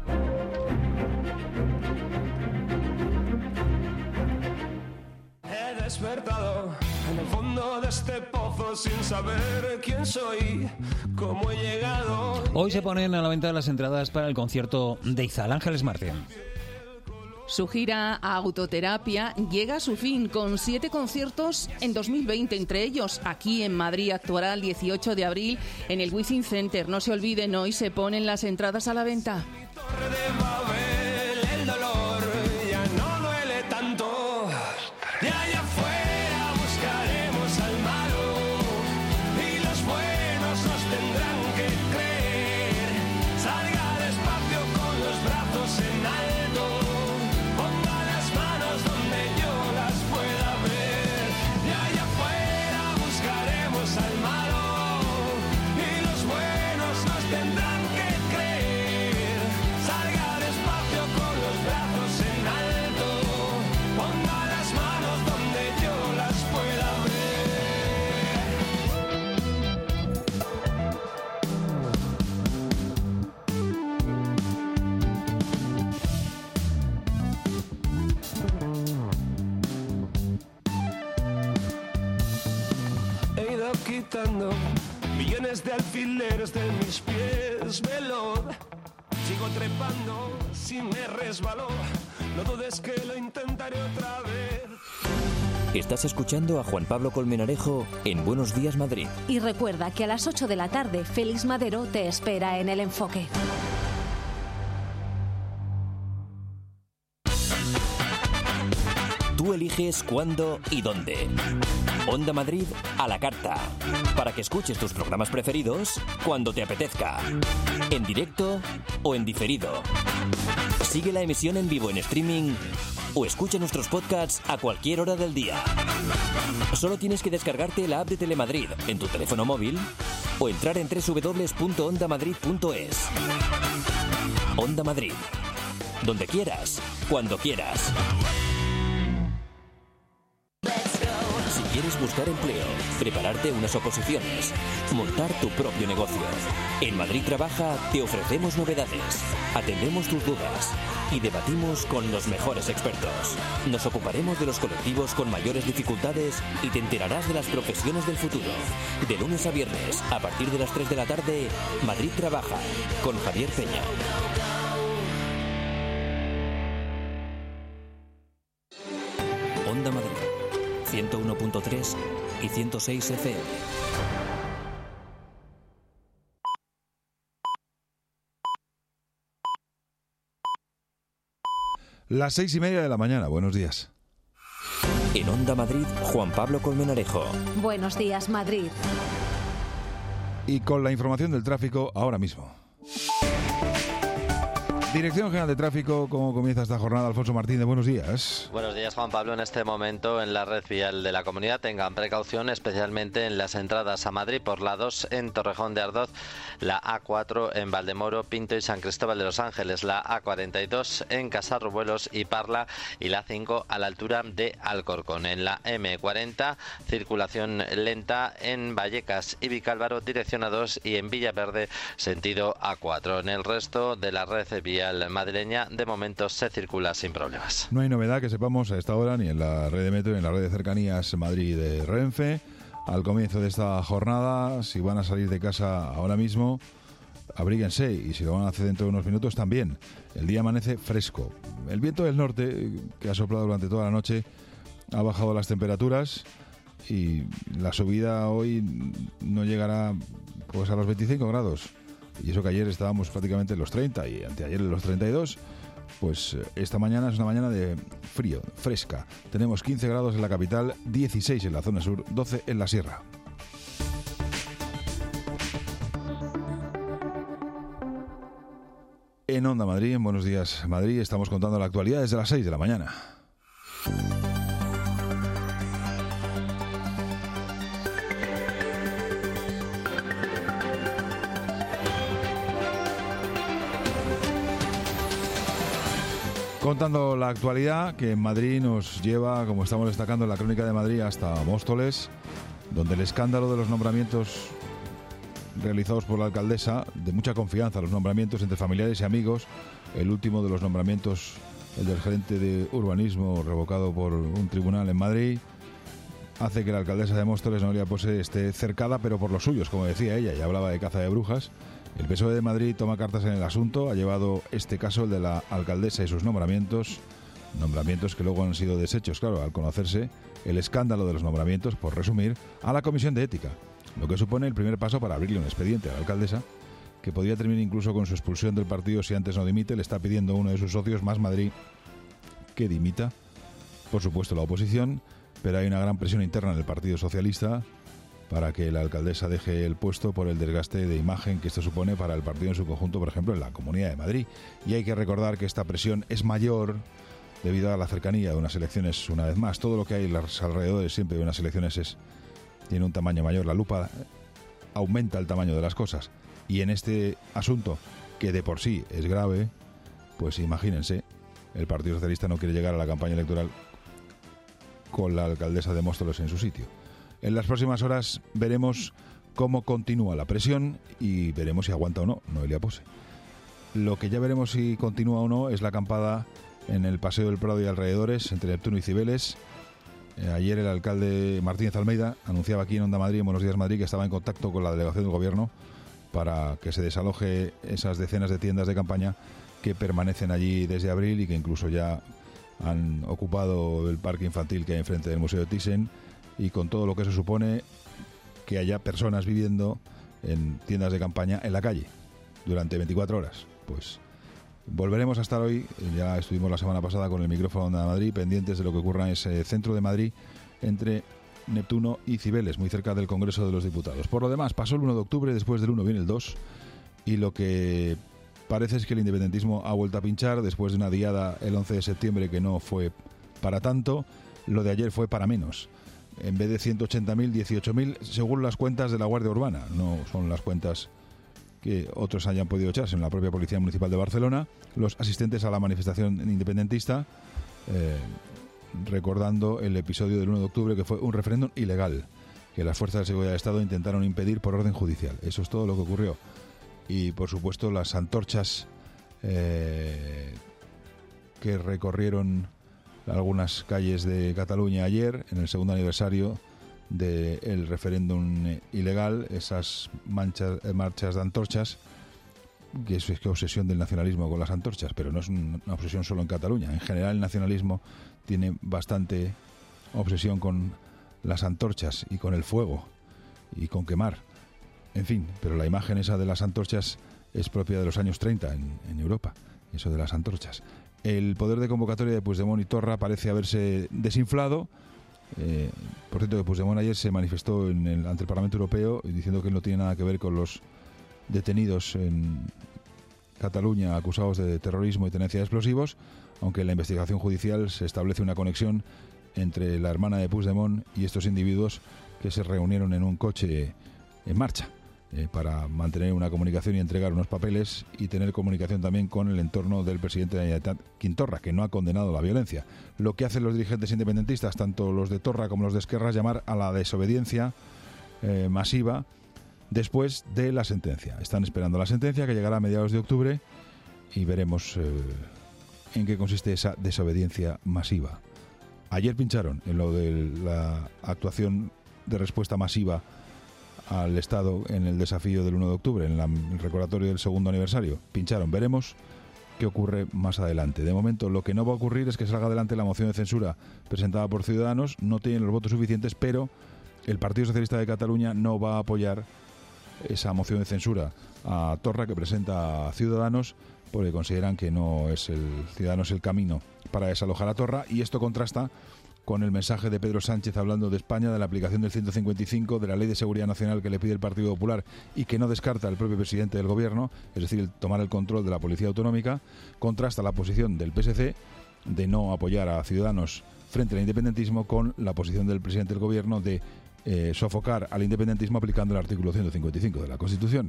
He despertado en el fondo de este pozo sin saber quién soy, cómo he llegado. Hoy se ponen a la venta las entradas para el concierto de Izal. Ángeles Martín. Su gira Autoterapia llega a su fin con siete conciertos en dos mil veinte. Entre ellos, aquí en Madrid actuará el dieciocho de abril en el Wizzing Center. No se olviden, hoy se ponen las entradas a la venta. El dolor ya no duele tanto. De allá afuera buscaremos al malo y los buenos nos tendrán que creer. Salga despacio con los brazos en alto. Ponga las manos donde yo las pueda ver. De allá afuera buscaremos al malo y los buenos nos tendrán que creer. Salga despacio con los brazos en alto. Ponga las manos donde yo las pueda ver. He ido quitando millones de alfileres de mis pies, veloz. Sigo trepando, si me resbaló, no dudes que lo intentaré otra vez. Estás escuchando a Juan Pablo Colmenarejo en Buenos Días Madrid. Y recuerda que a las ocho de la tarde Félix Madero te espera en El Enfoque. Tú eliges cuándo y dónde. Onda Madrid a la carta. Para que escuches tus programas preferidos cuando te apetezca. En directo o en diferido. Sigue la emisión en vivo en streaming o escucha nuestros podcasts a cualquier hora del día. Solo tienes que descargarte la app de Telemadrid en tu teléfono móvil o entrar en doble u doble u doble u punto onda madrid punto es. Onda Madrid. Donde quieras, cuando quieras. quieres buscar empleo, prepararte unas oposiciones, montar tu propio negocio. En Madrid Trabaja te ofrecemos novedades, atendemos tus dudas y debatimos con los mejores expertos. Nos ocuparemos de los colectivos con mayores dificultades y te enterarás de las profesiones del futuro. De lunes a viernes, a partir de las tres de la tarde, Madrid Trabaja, con Javier Peña. Onda Madrid, ciento uno punto tres y ciento seis F M. Las seis y media de la mañana, buenos días. En Onda Madrid, Juan Pablo Colmenarejo. Buenos días, Madrid. Y con la información del tráfico ahora mismo. Dirección General de Tráfico, ¿cómo comienza esta jornada? Alfonso Martínez, buenos días. Buenos días, Juan Pablo. En este momento en la red vial de la comunidad tengan precaución, especialmente en las entradas a Madrid por la dos en Torrejón de Ardoz, la A cuatro en Valdemoro, Pinto y San Cristóbal de los Ángeles, la A cuarenta y dos en Casarrubuelos y Parla y la cinco a la altura de Alcorcón. En la eme cuarenta, circulación lenta en Vallecas y Vicálvaro, dirección A dos, y en Villaverde, sentido A cuatro. En el resto de la red vial madrileña, de momento se circula sin problemas. No hay novedad que sepamos a esta hora ni en la red de metro ni en la red de cercanías Madrid de Renfe. Al comienzo de esta jornada, si van a salir de casa ahora mismo, abríguense, y si lo van a hacer dentro de unos minutos también. El día amanece fresco. El viento del norte, que ha soplado durante toda la noche, ha bajado las temperaturas y la subida hoy no llegará pues a los veinticinco grados. Y eso que ayer estábamos prácticamente en los treinta y anteayer en los treinta y dos, pues esta mañana es una mañana de frío, fresca. Tenemos quince grados en la capital, dieciséis en la zona sur, doce en la sierra. En Onda Madrid, en Buenos Días Madrid, estamos contando la actualidad desde las seis de la mañana. Contando la actualidad que en Madrid nos lleva, como estamos destacando en la Crónica de Madrid, hasta Móstoles, donde el escándalo de los nombramientos realizados por la alcaldesa, de mucha confianza, los nombramientos entre familiares y amigos, el último de los nombramientos, el del gerente de urbanismo revocado por un tribunal en Madrid, hace que la alcaldesa de Móstoles, Noelia Pose, esté cercada, pero por los suyos, como decía ella, y hablaba de caza de brujas. El P S O E de Madrid toma cartas en el asunto, ha llevado este caso, el de la alcaldesa y sus nombramientos, nombramientos que luego han sido deshechos, claro, al conocerse el escándalo de los nombramientos, por resumir, a la Comisión de Ética, lo que supone el primer paso para abrirle un expediente a la alcaldesa, que podría terminar incluso con su expulsión del partido si antes no dimite. Le está pidiendo uno de sus socios, Más Madrid, que dimita, por supuesto la oposición, pero hay una gran presión interna en el Partido Socialista para que la alcaldesa deje el puesto por el desgaste de imagen que esto supone para el partido en su conjunto, por ejemplo, en la Comunidad de Madrid. Y hay que recordar que esta presión es mayor debido a la cercanía de unas elecciones, una vez más. Todo lo que hay en los alrededores siempre de unas elecciones es, tiene un tamaño mayor. La lupa aumenta el tamaño de las cosas. Y en este asunto, que de por sí es grave, pues imagínense, el Partido Socialista no quiere llegar a la campaña electoral con la alcaldesa de Móstoles en su sitio. En las próximas horas veremos cómo continúa la presión y veremos si aguanta o no Noelia Pose. Lo que ya veremos si continúa o no es la acampada en el Paseo del Prado y alrededores, entre Neptuno y Cibeles. Eh, ayer el alcalde Martínez Almeida anunciaba aquí en Onda Madrid, en Buenos Días Madrid, que estaba en contacto con la delegación del gobierno para que se desaloje esas decenas de tiendas de campaña que permanecen allí desde abril y que incluso ya han ocupado el parque infantil que hay enfrente del Museo de Thyssen, y con todo lo que se supone que haya personas viviendo en tiendas de campaña en la calle durante veinticuatro horas. Pues volveremos a estar hoy, ya estuvimos la semana pasada con el micrófono de Madrid, pendientes de lo que ocurra en ese centro de Madrid entre Neptuno y Cibeles, muy cerca del Congreso de los Diputados. Por lo demás, pasó el uno de octubre, después del uno viene el dos, y lo que parece es que el independentismo ha vuelto a pinchar después de una diada el once de septiembre que no fue para tanto. Lo de ayer fue para menos. En vez de ciento ochenta mil, dieciocho mil, según las cuentas de la Guardia Urbana. No son las cuentas que otros hayan podido echarse en la propia Policía Municipal de Barcelona. Los asistentes a la manifestación independentista, eh, recordando el episodio del uno de octubre, que fue un referéndum ilegal, que las fuerzas de seguridad del Estado intentaron impedir por orden judicial. Eso es todo lo que ocurrió. Y, por supuesto, las antorchas eh, que recorrieron algunas calles de Cataluña ayer, en el segundo aniversario del referéndum ilegal, esas manchas, marchas de antorchas, que es, es que obsesión del nacionalismo con las antorchas, pero no es una obsesión solo en Cataluña. En general el nacionalismo tiene bastante obsesión con las antorchas y con el fuego y con quemar. En fin, pero la imagen esa de las antorchas es propia de los años treinta en, en Europa, eso de las antorchas. El poder de convocatoria de Puigdemont y Torra parece haberse desinflado. Eh, por cierto, que Puigdemont ayer se manifestó en el, ante el Parlamento Europeo diciendo que no tiene nada que ver con los detenidos en Cataluña acusados de terrorismo y tenencia de explosivos, aunque en la investigación judicial se establece una conexión entre la hermana de Puigdemont y estos individuos que se reunieron en un coche en marcha eh, para mantener una comunicación y entregar unos papeles y tener comunicación también con el entorno del presidente de la Generalitat, Quim Torra, que no ha condenado la violencia. Lo que hacen los dirigentes independentistas, tanto los de Torra como los de Esquerra, es llamar a la desobediencia eh, masiva después de la sentencia. Están esperando la sentencia, que llegará a mediados de octubre, y veremos eh, en qué consiste esa desobediencia masiva. Ayer pincharon en lo de la actuación de respuesta masiva al Estado en el desafío del uno de octubre, en la, el recordatorio del segundo aniversario. Pincharon, veremos qué ocurre más adelante. De momento, lo que no va a ocurrir es que salga adelante la moción de censura presentada por Ciudadanos. No tienen los votos suficientes, pero el Partido Socialista de Cataluña no va a apoyar esa moción de censura a Torra que presenta a Ciudadanos, porque consideran que no es el Ciudadanos el camino para desalojar a Torra, y esto contrasta con el mensaje de Pedro Sánchez hablando de España, de la aplicación del ciento cincuenta y cinco, de la Ley de Seguridad Nacional que le pide el Partido Popular y que no descarta el propio presidente del Gobierno, es decir, el tomar el control de la Policía Autonómica. Contrasta la posición del P S C de no apoyar a Ciudadanos frente al independentismo con la posición del presidente del Gobierno de eh, sofocar al independentismo aplicando el artículo ciento cincuenta y cinco de la Constitución.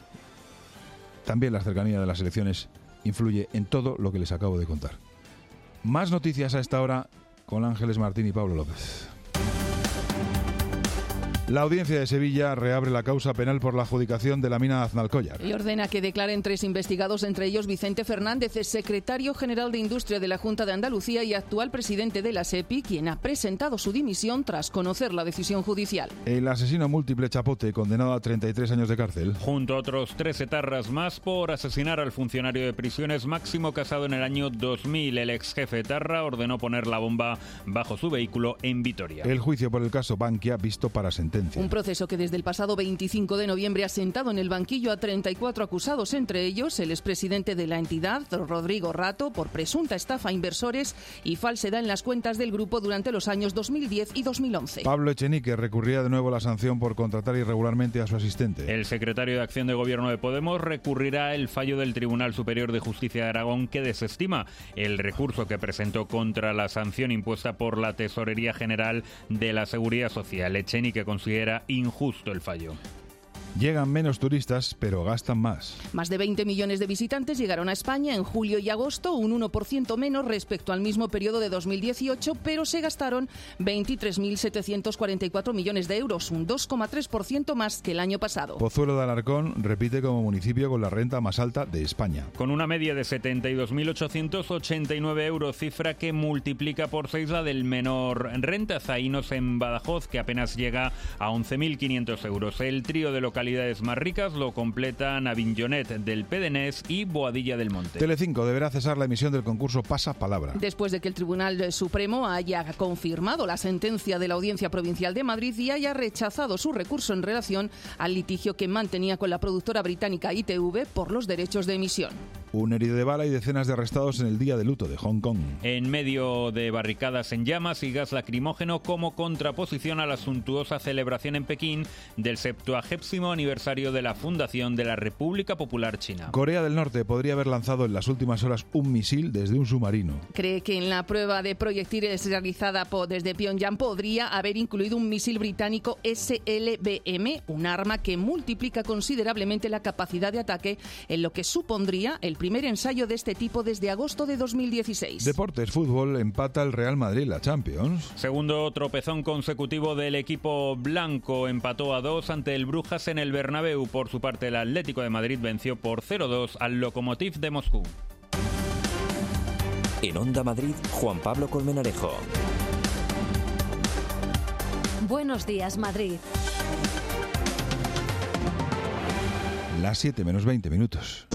También la cercanía de las elecciones influye en todo lo que les acabo de contar. Más noticias a esta hora con Ángeles Martín y Pablo López. La Audiencia de Sevilla reabre la causa penal por la adjudicación de la mina Aznalcóllar. Y ordena que declaren tres investigados, entre ellos Vicente Fernández, secretario general de Industria de la Junta de Andalucía y actual presidente de la SEPI, quien ha presentado su dimisión tras conocer la decisión judicial. El asesino múltiple Chapote, condenado a treinta y tres años de cárcel. Junto a otros tres etarras más por asesinar al funcionario de prisiones Máximo Casado en el año dos mil. El ex jefe etarra ordenó poner la bomba bajo su vehículo en Vitoria. El juicio por el caso Bankia visto para sentencia. Un proceso que desde el pasado veinticinco de noviembre ha sentado en el banquillo a treinta y cuatro acusados, entre ellos el expresidente de la entidad, Rodrigo Rato, por presunta estafa a inversores y falsedad en las cuentas del grupo durante los años dos mil diez y dos mil once. Pablo Echenique recurría de nuevo la sanción por contratar irregularmente a su asistente. El secretario de Acción de Gobierno de Podemos recurrirá el fallo del Tribunal Superior de Justicia de Aragón, que desestima el recurso que presentó contra la sanción impuesta por la Tesorería General de la Seguridad Social. Echenique considera injusto el fallo. Llegan menos turistas, pero gastan más. Más de veinte millones de visitantes llegaron a España en julio y agosto, un uno por ciento menos respecto al mismo periodo de dos mil dieciocho, pero se gastaron veintitrés mil setecientos cuarenta y cuatro millones de euros, un dos coma tres por ciento más que el año pasado. Pozuelo de Alarcón repite como municipio con la renta más alta de España. Con una media de setenta y dos mil ochocientos ochenta y nueve euros, cifra que multiplica por seis la del menor renta. Zaínos en Badajoz, que apenas llega a once mil quinientos euros. El trío de localidades más ricas lo completan Avinyonet del Pedenés y Boadilla del Monte. Telecinco deberá cesar la emisión del concurso Pasa Palabra. Después de que el Tribunal Supremo haya confirmado la sentencia de la Audiencia Provincial de Madrid y haya rechazado su recurso en relación al litigio que mantenía con la productora británica I T V por los derechos de emisión. Un herido de bala y decenas de arrestados en el día de luto de Hong Kong. En medio de barricadas en llamas y gas lacrimógeno como contraposición a la suntuosa celebración en Pekín del septuagésimo aniversario de la fundación de la República Popular China. Corea del Norte podría haber lanzado en las últimas horas un misil desde un submarino. Cree que en la prueba de proyectiles realizada desde Pyongyang podría haber incluido un misil británico S L B M, un arma que multiplica considerablemente la capacidad de ataque en lo que supondría el primer ensayo de este tipo desde agosto de dos mil dieciséis. Deportes, fútbol, empata el Real Madrid, la Champions. Segundo tropezón consecutivo del equipo blanco, empató a dos ante el Brujas en el Bernabéu. Por su parte, el Atlético de Madrid venció por cero dos al Lokomotiv de Moscú. En Onda Madrid, Juan Pablo Colmenarejo. Buenos días, Madrid. Las siete menos veinte minutos.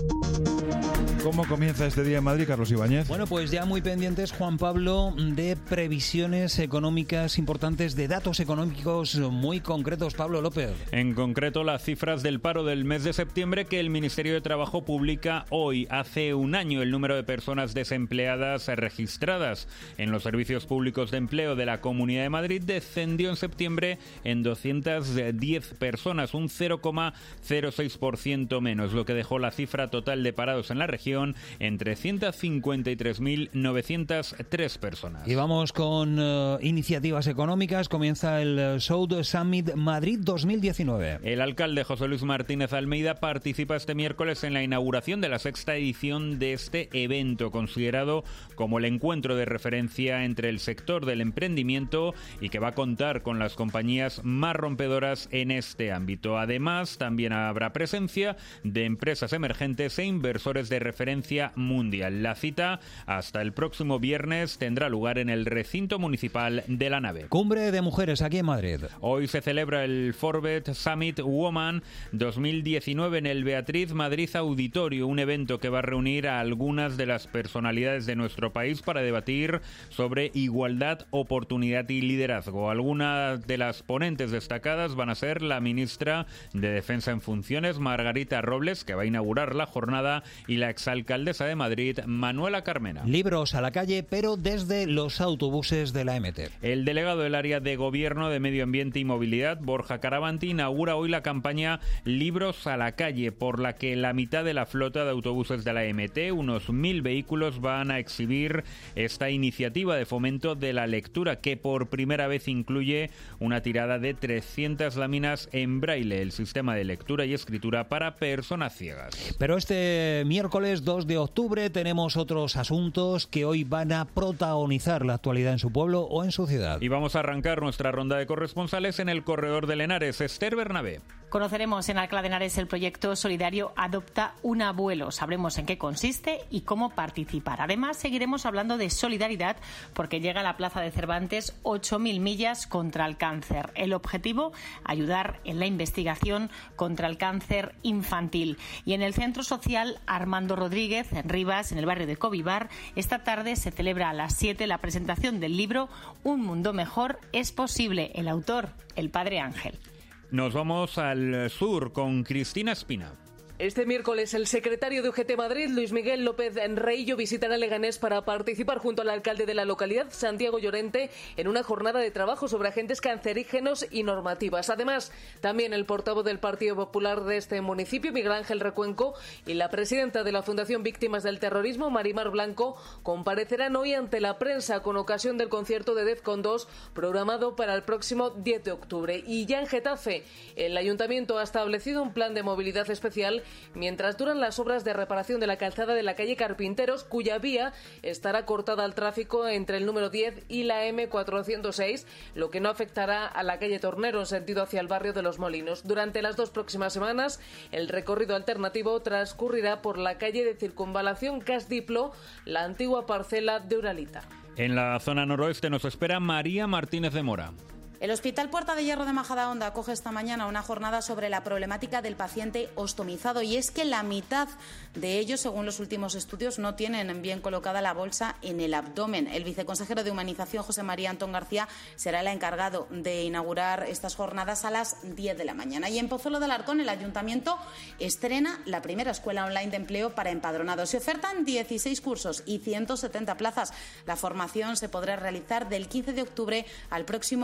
¿Cómo comienza este día en Madrid, Carlos Ibáñez? Bueno, pues ya muy pendientes, Juan Pablo, de previsiones económicas importantes, de datos económicos muy concretos. Pablo López. En concreto, las cifras del paro del mes de septiembre que el Ministerio de Trabajo publica hoy. Hace un año el número de personas desempleadas registradas en los servicios públicos de empleo de la Comunidad de Madrid descendió en septiembre en doscientas diez personas, un cero coma cero seis por ciento menos, lo que dejó la cifra total de parados en la región en trescientas cincuenta y tres mil novecientas tres personas. Y vamos con uh, iniciativas económicas. Comienza el South Summit Madrid dos mil diecinueve. El alcalde José Luis Martínez Almeida participa este miércoles en la inauguración de la sexta edición de este evento, considerado como el encuentro de referencia entre el sector del emprendimiento y que va a contar con las compañías más rompedoras en este ámbito. Además, también habrá presencia de empresas emergentes e inversores de referencia mundial. La cita hasta el próximo viernes tendrá lugar en el recinto municipal de La Nave. Cumbre de mujeres aquí en Madrid. Hoy se celebra el Forbes Summit Woman dos mil diecinueve en el Beatriz Madrid Auditorio, un evento que va a reunir a algunas de las personalidades de nuestro país para debatir sobre igualdad, oportunidad y liderazgo. Algunas de las ponentes destacadas van a ser la ministra de Defensa en funciones, Margarita Robles, que va a inaugurar la jornada, y la exalcaldesa de Madrid, Manuela Carmena. Libros a la calle, pero desde los autobuses de la M T. El delegado del área de Gobierno de Medio Ambiente y Movilidad, Borja Caravanti, inaugura hoy la campaña Libros a la calle, por la que la mitad de la flota de autobuses de la M T, unos mil vehículos, van a exhibir esta iniciativa de fomento de la lectura, que por primera vez incluye una tirada de trescientas láminas en braille, el sistema de lectura y escritura para personas ciegas. Pero este miércoles dos de octubre tenemos otros asuntos que hoy van a protagonizar la actualidad en su pueblo o en su ciudad. Y vamos a arrancar nuestra ronda de corresponsales en el corredor del Henares. Esther Bernabé. Conoceremos en Alcalá de Henares el proyecto solidario Adopta un abuelo. Sabremos en qué consiste y cómo participar. Además, seguiremos hablando de solidaridad porque llega a la Plaza de Cervantes ocho mil millas contra el cáncer. El objetivo, ayudar en la investigación contra el cáncer infantil. Y en el Centro Social Armando Rodríguez, en Rivas, en el barrio de Covivar, esta tarde se celebra a las siete la presentación del libro Un mundo mejor es posible. El autor, el padre Ángel. Nos vamos al sur con Cristina Espina. Este miércoles el secretario de U G T Madrid, Luis Miguel López Reillo, visitará Leganés para participar junto al alcalde de la localidad, Santiago Llorente, en una jornada de trabajo sobre agentes cancerígenos y normativas. Además, también el portavoz del Partido Popular de este municipio, Miguel Ángel Recuenco, y la presidenta de la Fundación Víctimas del Terrorismo, Marimar Blanco, comparecerán hoy ante la prensa con ocasión del concierto de Defcon dos programado para el próximo diez de octubre. Y ya en Getafe, el ayuntamiento ha establecido un plan de movilidad especial mientras duran las obras de reparación de la calzada de la calle Carpinteros, cuya vía estará cortada al tráfico entre el número diez y la eme cuatrocientos seis, lo que no afectará a la calle Tornero en sentido hacia el barrio de Los Molinos. Durante las dos próximas semanas, el recorrido alternativo transcurrirá por la calle de Circunvalación Casdiplo, la antigua parcela de Uralita. En la zona noroeste nos espera María Martínez de Mora. El Hospital Puerta de Hierro de Majadahonda acoge esta mañana una jornada sobre la problemática del paciente ostomizado, y es que la mitad de ellos, según los últimos estudios, no tienen bien colocada la bolsa en el abdomen. El viceconsejero de Humanización, José María Antón García, será el encargado de inaugurar estas jornadas a las diez de la mañana. Y en Pozuelo de Alarcón, el Ayuntamiento estrena la primera escuela online de empleo para empadronados. Se ofertan dieciséis cursos y ciento setenta plazas. La formación se podrá realizar del quince de octubre al próximo treinta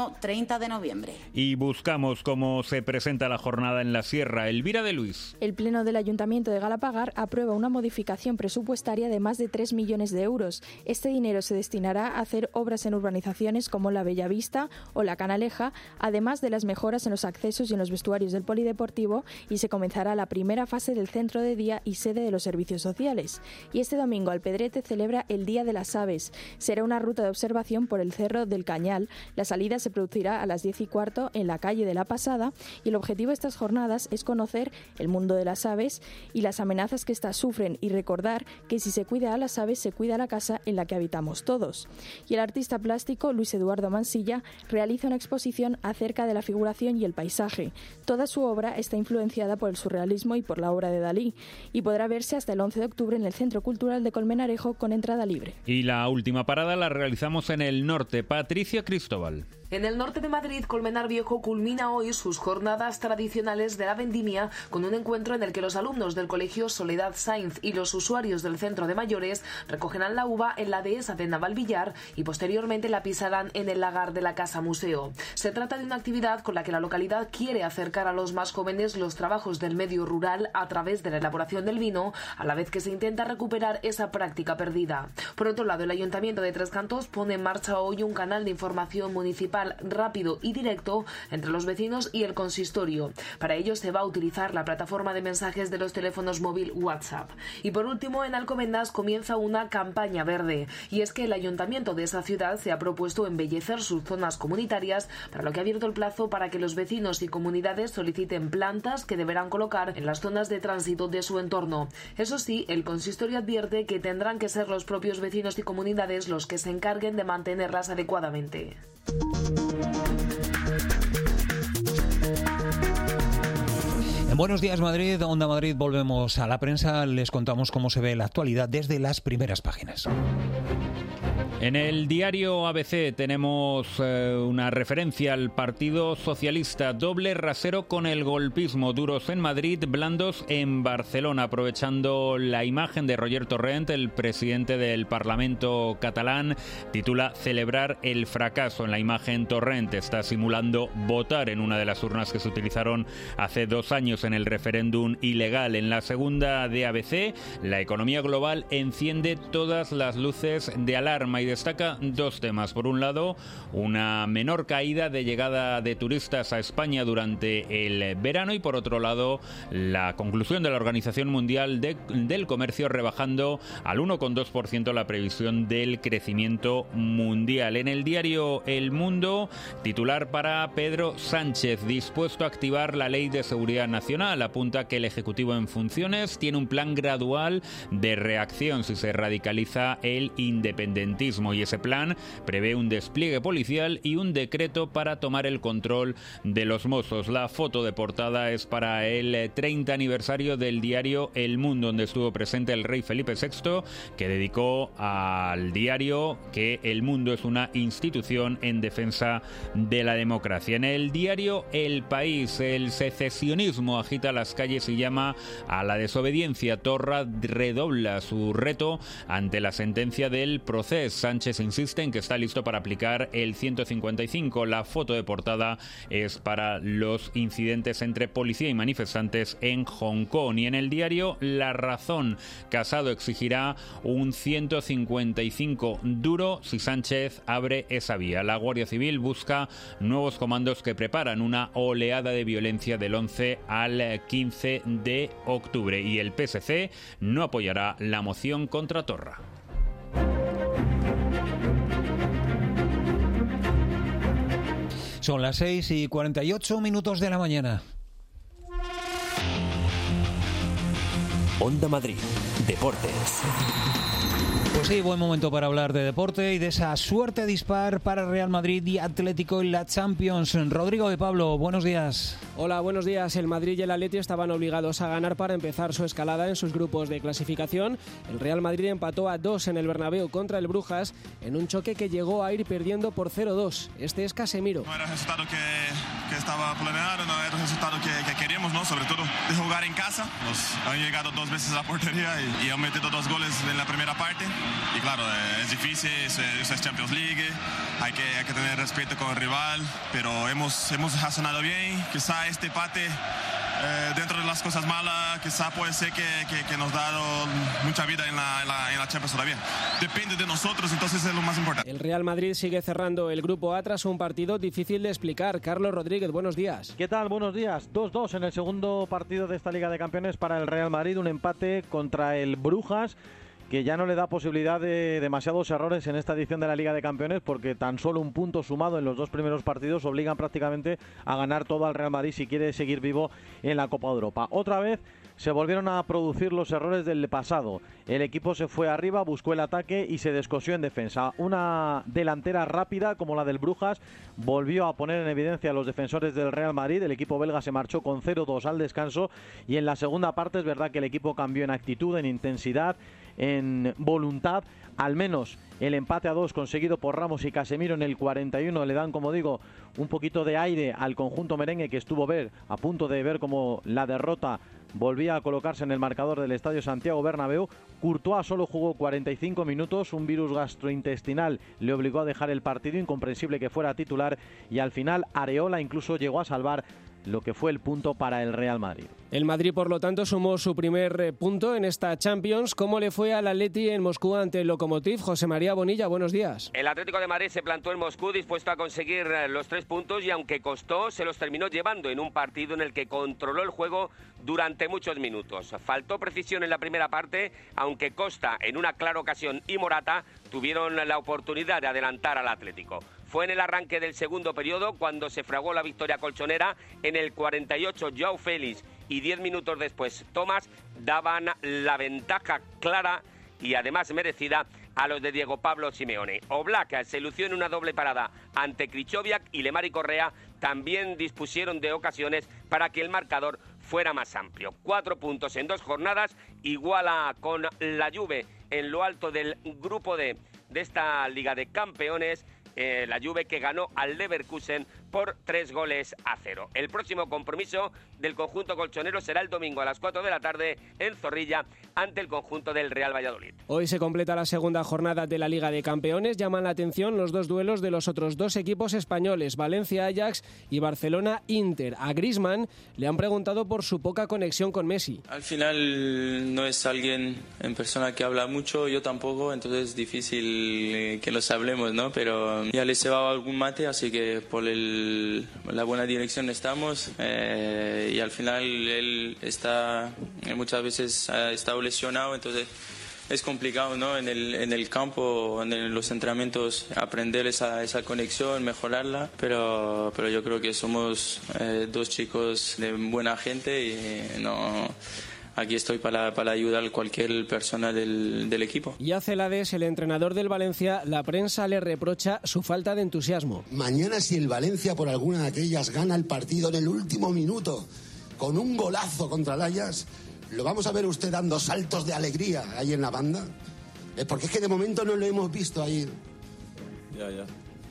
treinta de noviembre. Y buscamos cómo se presenta la jornada en la Sierra. Elvira de Luis. El Pleno del Ayuntamiento de Galapagar aprueba una modificación presupuestaria de más de tres millones de euros. Este dinero se destinará a hacer obras en urbanizaciones como la Bellavista o la Canaleja, además de las mejoras en los accesos y en los vestuarios del polideportivo, y se comenzará la primera fase del centro de día y sede de los servicios sociales. Y este domingo Alpedrete celebra el Día de las Aves. Será una ruta de observación por el Cerro del Cañal. La salida se producirá a las diez y cuarto en la calle de la Pasada, y el objetivo de estas jornadas es conocer el mundo de las aves y las amenazas que éstas sufren, y recordar que si se cuida a las aves se cuida la casa en la que habitamos todos. Y el artista plástico Luis Eduardo Mansilla realiza una exposición acerca de la figuración y el paisaje. Toda su obra está influenciada por el surrealismo y por la obra de Dalí, y podrá verse hasta el once de octubre en el Centro Cultural de Colmenarejo con entrada libre. Y la última parada la realizamos en el norte. Patricia Cristóbal. En el norte de Madrid, Colmenar Viejo culmina hoy sus jornadas tradicionales de la vendimia con un encuentro en el que los alumnos del Colegio Soledad Sainz y los usuarios del Centro de Mayores recogerán la uva en la dehesa de Navalvillar y posteriormente la pisarán en el lagar de la Casa Museo. Se trata de una actividad con la que la localidad quiere acercar a los más jóvenes los trabajos del medio rural a través de la elaboración del vino, a la vez que se intenta recuperar esa práctica perdida. Por otro lado, el Ayuntamiento de Tres Cantos pone en marcha hoy un canal de información municipal rápido y directo entre los vecinos y el consistorio. Para ello se va a utilizar la plataforma de mensajes de los teléfonos móvil WhatsApp. Y por último, en Alcobendas comienza una campaña verde, y es que el ayuntamiento de esa ciudad se ha propuesto embellecer sus zonas comunitarias, para lo que ha abierto el plazo para que los vecinos y comunidades soliciten plantas que deberán colocar en las zonas de tránsito de su entorno. Eso sí, el consistorio advierte que tendrán que ser los propios vecinos y comunidades los que se encarguen de mantenerlas adecuadamente. En Buenos Días Madrid, Onda Madrid, volvemos a la prensa. Les contamos cómo se ve la actualidad desde las primeras páginas. En el diario A B C tenemos eh, una referencia al Partido Socialista. Doble rasero con el golpismo. Duros en Madrid, blandos en Barcelona. Aprovechando la imagen de Roger Torrent, el presidente del Parlamento catalán titula Celebrar el fracaso. En la imagen, Torrent está simulando votar en una de las urnas que se utilizaron hace dos años en el referéndum ilegal. En la segunda de A B C, la economía global enciende todas las luces de alarma y destaca dos temas. Por un lado, una menor caída de llegada de turistas a España durante el verano, y por otro lado, la conclusión de la Organización Mundial de, del Comercio rebajando al uno coma dos por ciento la previsión del crecimiento mundial. En el diario El Mundo, titular para Pedro Sánchez, dispuesto a activar la Ley de Seguridad Nacional. Apunta que el Ejecutivo en funciones tiene un plan gradual de reacción si se radicaliza el independentismo, y ese plan prevé un despliegue policial y un decreto para tomar el control de los Mossos. La foto de portada es para el treinta aniversario del diario El Mundo, donde estuvo presente el rey Felipe sexto, que dedicó al diario que El Mundo es una institución en defensa de la democracia. En el diario El País, el secesionismo agita las calles y llama a la desobediencia. Torra redobla su reto ante la sentencia del proceso. Sánchez insiste en que está listo para aplicar el ciento cincuenta y cinco. La foto de portada es para los incidentes entre policía y manifestantes en Hong Kong. Y en el diario La Razón, Casado exigirá un ciento cincuenta y cinco duro si Sánchez abre esa vía. La Guardia Civil busca nuevos comandos que preparan una oleada de violencia del once al quince de octubre. Y el P S C no apoyará la moción contra Torra. Son las seis y cuarenta y ocho minutos de la mañana. Onda Madrid, Deportes. Pues sí, buen momento para hablar de deporte y de esa suerte dispar para Real Madrid y Atlético en la Champions. Rodrigo de Pablo, buenos días. Hola, buenos días. El Madrid y el Atleti estaban obligados a ganar para empezar su escalada en sus grupos de clasificación. El Real Madrid empató a dos en el Bernabéu contra el Brujas en un choque que llegó a ir perdiendo por cero dos. Este es Casemiro. No era el resultado que, que estaba planeado, no era el resultado que, que queríamos, ¿no? Sobre todo de jugar en casa. Nos han llegado dos veces a la portería y, y han metido dos goles en la primera parte. y claro, eh, es difícil, eso, eso es Champions League, hay que, hay que tener respeto con el rival, pero hemos, hemos razonado bien, quizá este empate eh, dentro de las cosas malas, quizá puede ser que, que, que nos ha dado mucha vida en la, en, la, en la Champions todavía. Depende de nosotros, entonces es lo más importante. El Real Madrid sigue cerrando el grupo A tras un partido difícil de explicar. Carlos Rodríguez, buenos días. ¿Qué tal? Buenos días. dos dos en el segundo partido de esta Liga de Campeones para el Real Madrid, un empate contra el Brujas, que ya no le da posibilidad de demasiados errores en esta edición de la Liga de Campeones, porque tan solo un punto sumado en los dos primeros partidos obligan prácticamente a ganar todo al Real Madrid si quiere seguir vivo en la Copa de Europa. Otra vez se volvieron a producir los errores del pasado. El equipo se fue arriba, buscó el ataque y se descosió en defensa. Una delantera rápida como la del Brujas volvió a poner en evidencia a los defensores del Real Madrid. El equipo belga se marchó con cero dos al descanso y en la segunda parte es verdad que el equipo cambió en actitud, en intensidad, en voluntad. Al menos el empate a dos conseguido por Ramos y Casemiro en el cuarenta y uno le dan, como digo, un poquito de aire al conjunto merengue, que estuvo ver a punto de ver como la derrota volvía a colocarse en el marcador del Estadio Santiago Bernabéu. Courtois solo jugó cuarenta y cinco minutos, un virus gastrointestinal le obligó a dejar el partido, incomprensible que fuera titular, y al final Areola incluso llegó a salvar lo que fue el punto para el Real Madrid. El Madrid, por lo tanto, sumó su primer punto en esta Champions. ¿Cómo le fue al Atleti en Moscú ante el Lokomotiv? José María Bonilla, buenos días. El Atlético de Madrid se plantó en Moscú dispuesto a conseguir los tres puntos y aunque costó, se los terminó llevando en un partido en el que controló el juego durante muchos minutos. Faltó precisión en la primera parte, aunque Costa en una clara ocasión y Morata tuvieron la oportunidad de adelantar al Atlético. Fue en el arranque del segundo periodo cuando se fraguó la victoria colchonera. En el cuarenta y ocho, Joao Félix y diez minutos después, Tomás daban la ventaja clara y además merecida a los de Diego Pablo Simeone. Oblak se lució en una doble parada ante Krychowiak y Lemar y Correa también dispusieron de ocasiones para que el marcador fuera más amplio. Cuatro puntos en dos jornadas, iguala con la Juve en lo alto del grupo D de esta Liga de Campeones. Eh, la Juve que ganó al Leverkusen por tres goles a cero. El próximo compromiso del conjunto colchonero será el domingo a las cuatro de la tarde en Zorrilla ante el conjunto del Real Valladolid. Hoy se completa la segunda jornada de la Liga de Campeones. Llaman la atención los dos duelos de los otros dos equipos españoles, Valencia-Ajax y Barcelona-Inter. A Griezmann le han preguntado por su poca conexión con Messi. Al final no es alguien en persona que habla mucho, yo tampoco, entonces es difícil que los hablemos, ¿no? Pero ya les he dado algún mate, así que por el, la buena dirección estamos. Eh, y al final él está muchas veces ha estado lesionado, entonces es complicado, ¿no? En el, en el campo, en los entrenamientos, aprender esa, esa conexión, mejorarla, pero, pero yo creo que somos eh, dos chicos de buena gente y no... Aquí estoy para, para ayudar a cualquier persona del, del equipo. Y a Celades, el entrenador del Valencia, la prensa le reprocha su falta de entusiasmo. Mañana, si el Valencia por alguna de aquellas gana el partido en el último minuto con un golazo contra el Ajax, ¿lo vamos a ver usted dando saltos de alegría ahí en la banda? Eh, porque es que de momento no lo hemos visto ahí. Ya, ya.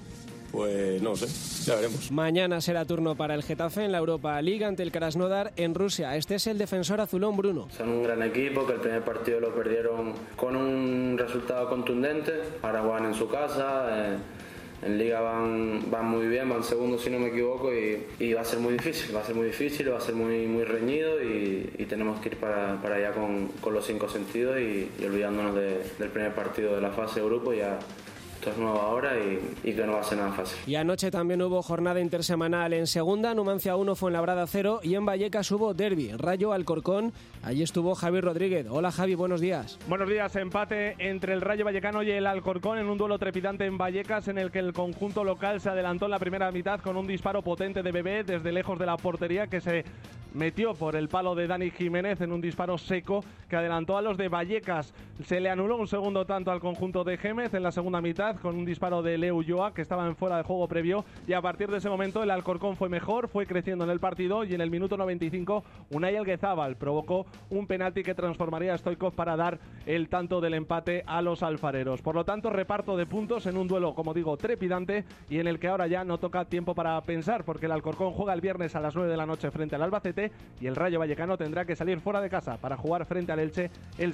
Pues no sé, ya veremos. Mañana será turno para el Getafe en la Europa League ante el Krasnodar en Rusia. Este es el defensor azulón Bruno. Son un gran equipo que el primer partido lo perdieron con un resultado contundente. Ahora van en su casa. Eh, en Liga van, van muy bien, van segundos si no me equivoco y, y va a ser muy difícil, va a ser muy difícil, va a ser muy, muy reñido y, y tenemos que ir para, para allá con, con los cinco sentidos y, y olvidándonos de, del primer partido de la fase de grupo ya. Esto es nueva hora y, y que no va a ser nada fácil. Y anoche también hubo jornada intersemanal en segunda, Numancia uno, Fuenlabrada cero y en Vallecas hubo derbi, Rayo Alcorcón. Allí estuvo Javi Rodríguez. Hola Javi, buenos días. Buenos días, empate entre el Rayo Vallecano y el Alcorcón en un duelo trepidante en Vallecas en el que el conjunto local se adelantó en la primera mitad con un disparo potente de Bebé desde lejos de la portería que se metió por el palo de Dani Jiménez en un disparo seco que adelantó a los de Vallecas. Se le anuló un segundo tanto al conjunto de Gémez en la segunda mitad con un disparo de Leo Ulloa que estaba en fuera de juego previo y a partir de ese momento el Alcorcón fue mejor, fue creciendo en el partido y en el minuto noventa y cinco Unai Alguezábal provocó un penalti que transformaría a Stoichkov para dar el tanto del empate a los alfareros. Por lo tanto, reparto de puntos en un duelo, como digo, trepidante y en el que ahora ya no toca tiempo para pensar porque el Alcorcón juega el viernes a las nueve de la noche frente al Albacete y el Rayo Vallecano tendrá que salir fuera de casa para jugar frente al Elche el sábado.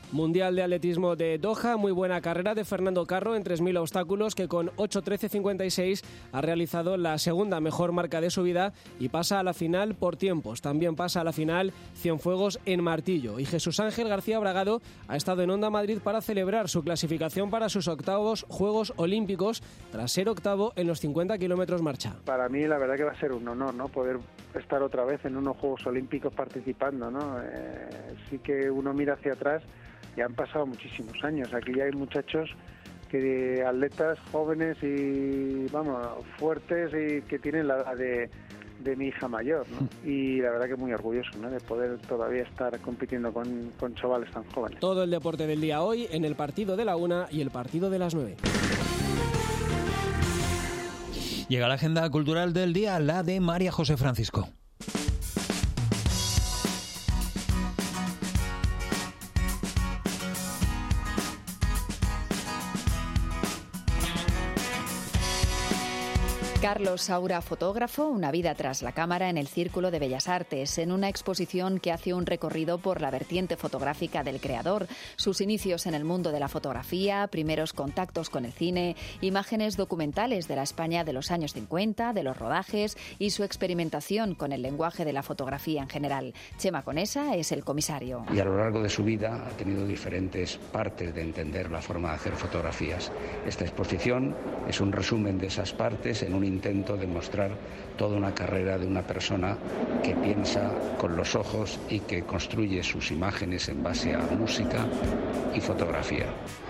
Mundial de Atletismo de Doha, muy buena carrera de Fernando Carro en tres mil obstáculos, que con ocho trece cincuenta y seis ha realizado la segunda mejor marca de su vida y pasa a la final por tiempos. También pasa a la final Cienfuegos en martillo. Y Jesús Ángel García Bragado ha estado en Onda Madrid para celebrar su clasificación para sus octavos Juegos Olímpicos, tras ser octavo en los cincuenta kilómetros marcha. Para mí la verdad que va a ser un honor, ¿no?, poder estar otra vez en unos Juegos Olímpicos participando, ¿no? Eh, sí que uno mira hacia atrás. Ya han pasado muchísimos años. Aquí ya hay muchachos, que atletas jóvenes y, vamos, fuertes y que tienen la edad de, de mi hija mayor, ¿no? Y la verdad que muy orgulloso, ¿no?, de poder todavía estar compitiendo con, con chavales tan jóvenes. Todo el deporte del día hoy en el partido de la una y el partido de las nueve. Llega la agenda cultural del día, la de María José Francisco. Carlos Saura, fotógrafo, una vida tras la cámara en el Círculo de Bellas Artes, en una exposición que hace un recorrido por la vertiente fotográfica del creador, sus inicios en el mundo de la fotografía, primeros contactos con el cine, imágenes documentales de la España de los años cincuenta, de los rodajes y su experimentación con el lenguaje de la fotografía en general. Chema Conesa es el comisario. Y a lo largo de su vida ha tenido diferentes partes de entender la forma de hacer fotografías. Esta exposición es un resumen de esas partes en un intento de mostrar toda una carrera de una persona que piensa con los ojos y que construye sus imágenes en base a música y fotografía.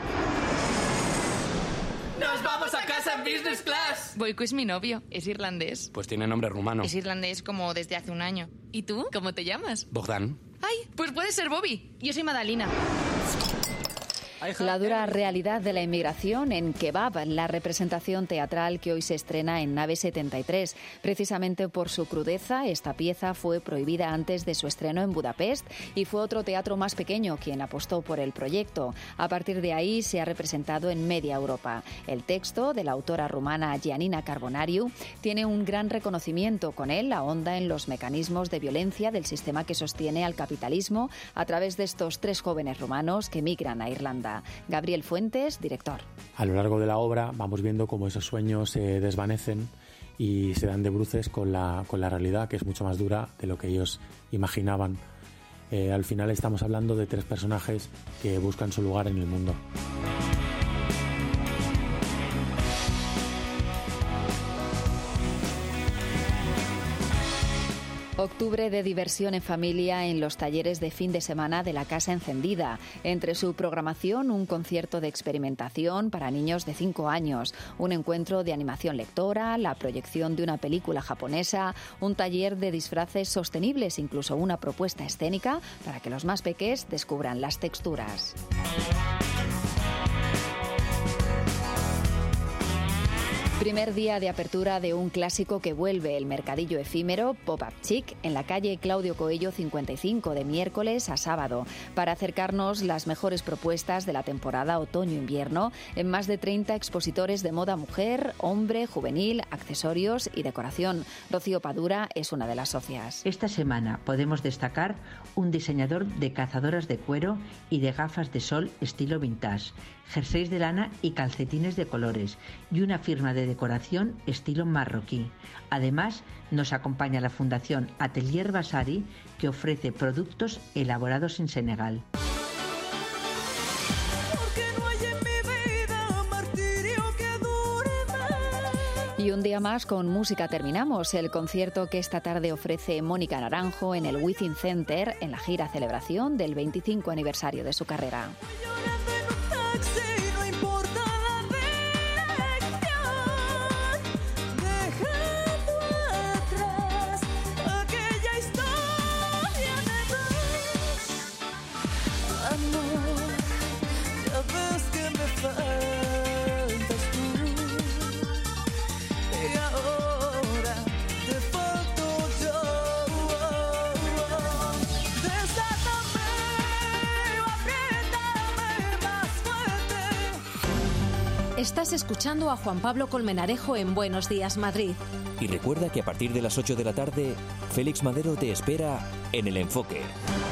¡Nos vamos a casa en business class! Boyko es mi novio, es irlandés. Pues tiene nombre rumano. Es irlandés como desde hace un año. ¿Y tú? ¿Cómo te llamas? Bogdan. ¡Ay! Pues puede ser Bobby. Yo soy Madalina. La dura realidad de la inmigración en Kebab, la representación teatral que hoy se estrena en Nave setenta y tres. Precisamente por su crudeza, esta pieza fue prohibida antes de su estreno en Budapest y fue otro teatro más pequeño quien apostó por el proyecto. A partir de ahí se ha representado en media Europa. El texto, de la autora rumana Giannina Carbonariu, tiene un gran reconocimiento. Con él ahonda en los mecanismos de violencia del sistema que sostiene al capitalismo a través de estos tres jóvenes rumanos que migran a Irlanda. Gabriel Fuentes, director. A lo largo de la obra vamos viendo cómo esos sueños se desvanecen y se dan de bruces con la, con la realidad, que es mucho más dura de lo que ellos imaginaban. Eh, al final estamos hablando de tres personajes que buscan su lugar en el mundo. Octubre de diversión en familia en los talleres de fin de semana de la Casa Encendida. Entre su programación, un concierto de experimentación para niños de cinco años, un encuentro de animación lectora, la proyección de una película japonesa, un taller de disfraces sostenibles, incluso una propuesta escénica para que los más pequeños descubran las texturas. Primer día de apertura de un clásico que vuelve, el mercadillo efímero Pop-Up Chic en la calle Claudio Coello cincuenta y cinco, de miércoles a sábado, para acercarnos las mejores propuestas de la temporada otoño-invierno en más de treinta expositores de moda mujer, hombre, juvenil, accesorios y decoración. Rocío Padura es una de las socias. Esta semana podemos destacar un diseñador de cazadoras de cuero y de gafas de sol estilo vintage, jerseys de lana y calcetines de colores, y una firma de decoración estilo marroquí. Además, nos acompaña la Fundación Atelier Basari, que ofrece productos elaborados en Senegal. Y un día más con música terminamos. El concierto que esta tarde ofrece Mónica Naranjo en el Within Center en la gira celebración del veinticinco aniversario de su carrera. Estás escuchando a Juan Pablo Colmenarejo en Buenos Días, Madrid. Y recuerda que a partir de las ocho de la tarde, Félix Madero te espera en El Enfoque.